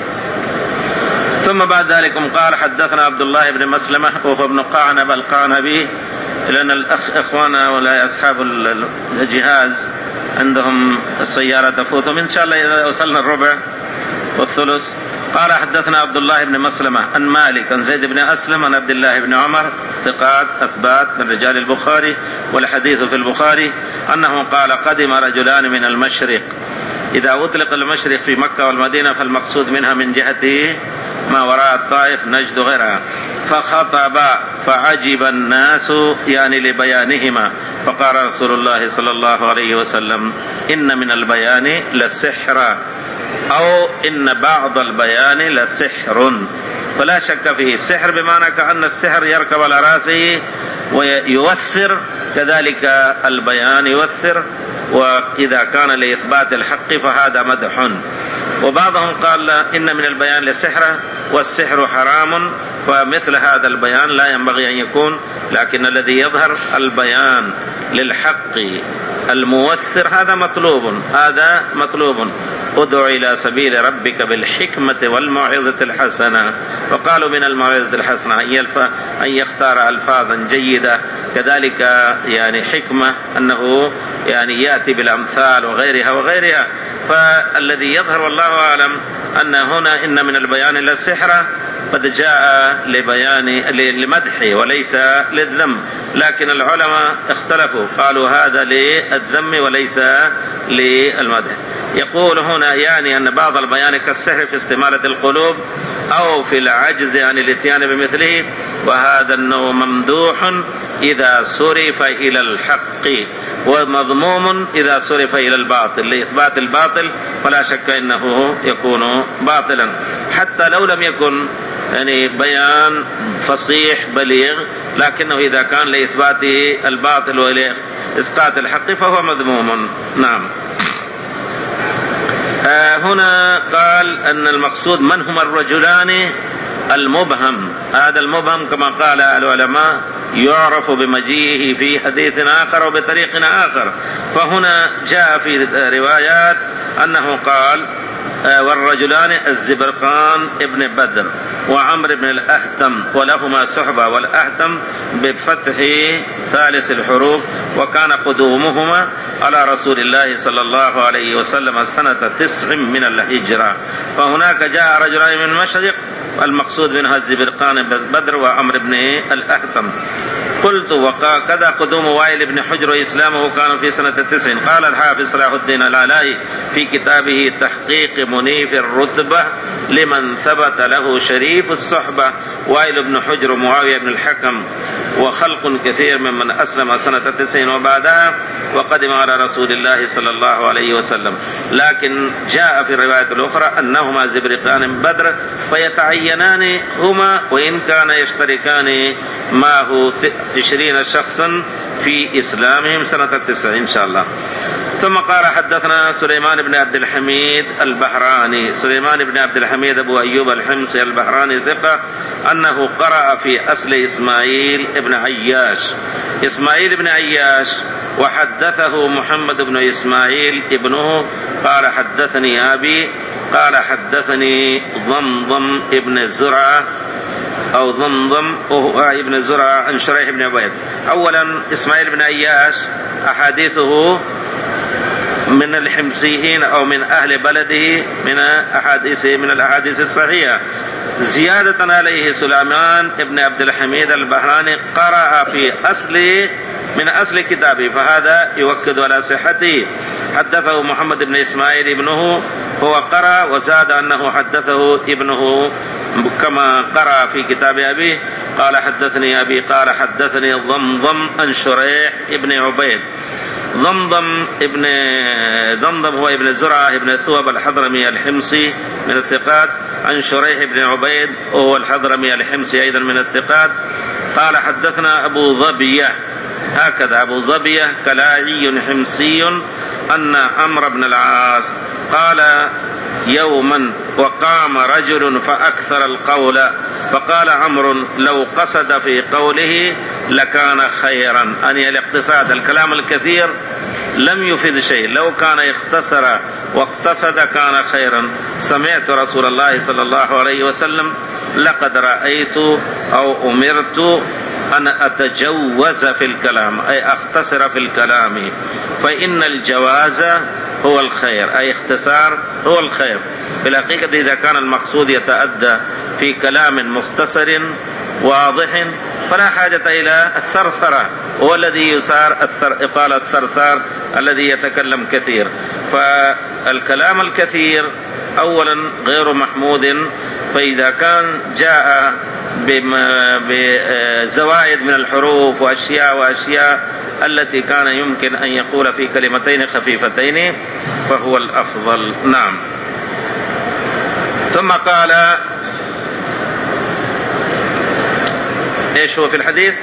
ثم بعد ذلك قال حدثنا عبد الله بن مسلمة وهو ابن قعنب القعنبي، لأن الأخ إخوانا ولا أصحاب الجهاز عندهم السيارة تفوتهم إن شاء الله إذا وصلنا الربع والثلث. قال حدثنا عبد الله بن مسلمة عن مالك عن زيد بن أسلم عن عبد الله بن عمر ثقات أثبات من رجال البخاري والحديث في البخاري أنه قال قدم رجلان من المشرق. إذا أطلق المشرق في مكة والمدينة فالمقصود منها من جهته ما وراء الطائف نجد غيرها. فخطب فعجب الناس يعني لبيانهما، فقال رسول الله صلى الله عليه وسلم إن من البيان للسحر أو إن بعض البيان لسحر. فلا شك فيه السحر بمعنى كأن السحر يركب على رأسه ويؤثر، كذلك البيان يؤثر، وإذا كان لإثبات الحق فهذا مدح. وبعضهم قال إن من البيان للسحر والسحر حرام، فمثل هذا البيان لا ينبغي أن يكون، لكن الذي يظهر البيان للحق المؤثر هذا مطلوب هذا مطلوب. ادع إلى سبيل ربك بالحكمة والموعظة الحسنة. وقالوا من الموعظة الحسنة أن يختار ألفاظا جيدة، كذلك يعني حكمة أنه يعني يأتي بالأمثال وغيرها وغيرها. فالذي يظهر والله أعلم أن هنا إن من البيان للسحر قد جاء لبيان لمدحه وليس للذم، لكن العلماء اختلفوا قالوا هذا للذم وليس للمدح. يقول هنا يعني أن بعض البيان كالسحر في استمالة القلوب أو في العجز عن الاتيان بمثله، وهذا النوع ممدوح إذا صرف إلى الحق ومذموم إذا صرف إلى الباطل. لإثبات الباطل فلا شك إنه يكون باطلا، حتى لو لم يكن يعني بيان فصيح بليغ، لكنه إذا كان لإثبات الباطل ولإسقاط الحق فهو مذموم. نعم. آه هنا قال أن المقصود من هما الرجلان المبهم. هذا المبهم كما قال العلماء يعرف بمجيئه في حديث آخر وبطريق آخر. فهنا جاء في روايات أنه قال والرجلان الزبرقان ابن بدر وعمر بن الأهتم ولهما صحبة، والأهتم بفتح ثالث الحروف، وكان قدومهما على رسول الله صلى الله عليه وسلم سنة تسع من الهجرة. فهناك جاء رجلان من المشرق المقصود منها الزبرقان بن بدر وعمر بن الأهتم. قلت وكذا قدوم وائل بن حجر إسلامه كان في سنة تسع. قال الحافظ صلاح الدين العلائي في كتابه تحقيق منيف الرتبة لمن ثبت له شريف الصحبة وائل بن حجر معاوية بن الحكم وخلق كثير ممن أسلم سنة تسع وبعدها وقدم على رسول الله صلى الله عليه وسلم. لكن جاء في الرواية الأخرى أنهما زبرقان بدر فيتعينان هما وإن كان يشتركان معه عشرين شخصا في إسلامهم سنة تسع إن شاء الله. ثم قال حدثنا سليمان بن عبد الحميد البحراني. سليمان بن عبد الحميد أبو أيوب الحمصي البحراني ثقة، أنه قرأ في أصل إسماعيل بن عياش إسماعيل بن عياش وحدثه محمد بن إسماعيل ابنه قال حدثني أبي قال حدثني ضمضم ابن زرعة أو ضمضم وهو ابن زرعة عن شريح بن عبيد. أولا إسماعيل بن عياش أحاديثه من الحمصيين أو من أهل بلده من أحاديث من الأحاديث الصحيحة. زيادة عليه سليمان ابن عبد الحميد البحراني قرأ في أصل من أصل كتابه، فهذا يؤكد على صحته. حدثه محمد بن إسماعيل ابنه هو قرأ، وزاد أنه حدثه ابنه كما قرأ في كتاب أبيه. قال حدثني أبي قال حدثني ضمضم عن شريح ابن عبيد. ضمضم ابن ضمضم هو ابن زرعة ابن ثوب الحضرمي الحمصي من الثقات، عن شريح بن عبيد وهو الحضرمي الحمصي أيضا من الثقات قال حدثنا أبو ظبية، هكذا أبو ظبية كلاعي حمصي أن عمرو بن العاص قال يوما وقام رجل فأكثر القول فقال عمرو لو قصد في قوله لكان خيرا، أن الاقتصاد الكلام الكثير لم يفيد شيء، لو كان اختصر واقتصد كان خيرا. سمعت رسول الله صلى الله عليه وسلم لقد رأيت أو أمرت أن أتجوز في الكلام، أي أختصر في الكلام، فإن الجواز هو الخير، أي اختصار هو الخير. في الحقيقة إذا كان المقصود يتأدى في كلام مختصر واضح فلا حاجة إلى الثرثرة، هو الذي يسار قال الثرثار الذي يتكلم كثير. فالكلام الكثير أولا غير محمود، فإذا كان جاء بزوائد من الحروف وأشياء وأشياء التي كان يمكن أن يقول في كلمتين خفيفتين فهو الأفضل. نعم. ثم قال إيش هو في الحديث؟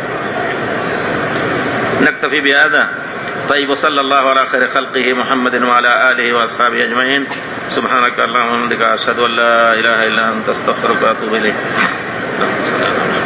نكتفي بهذا. طيب، وصلى الله على خير خلقه محمد وعلى آله وأصحابه أجمعين. سبحانك اللهم وبحمدك أشهد أن لا إله إلا أنت أستغفرك وأتوب إليك.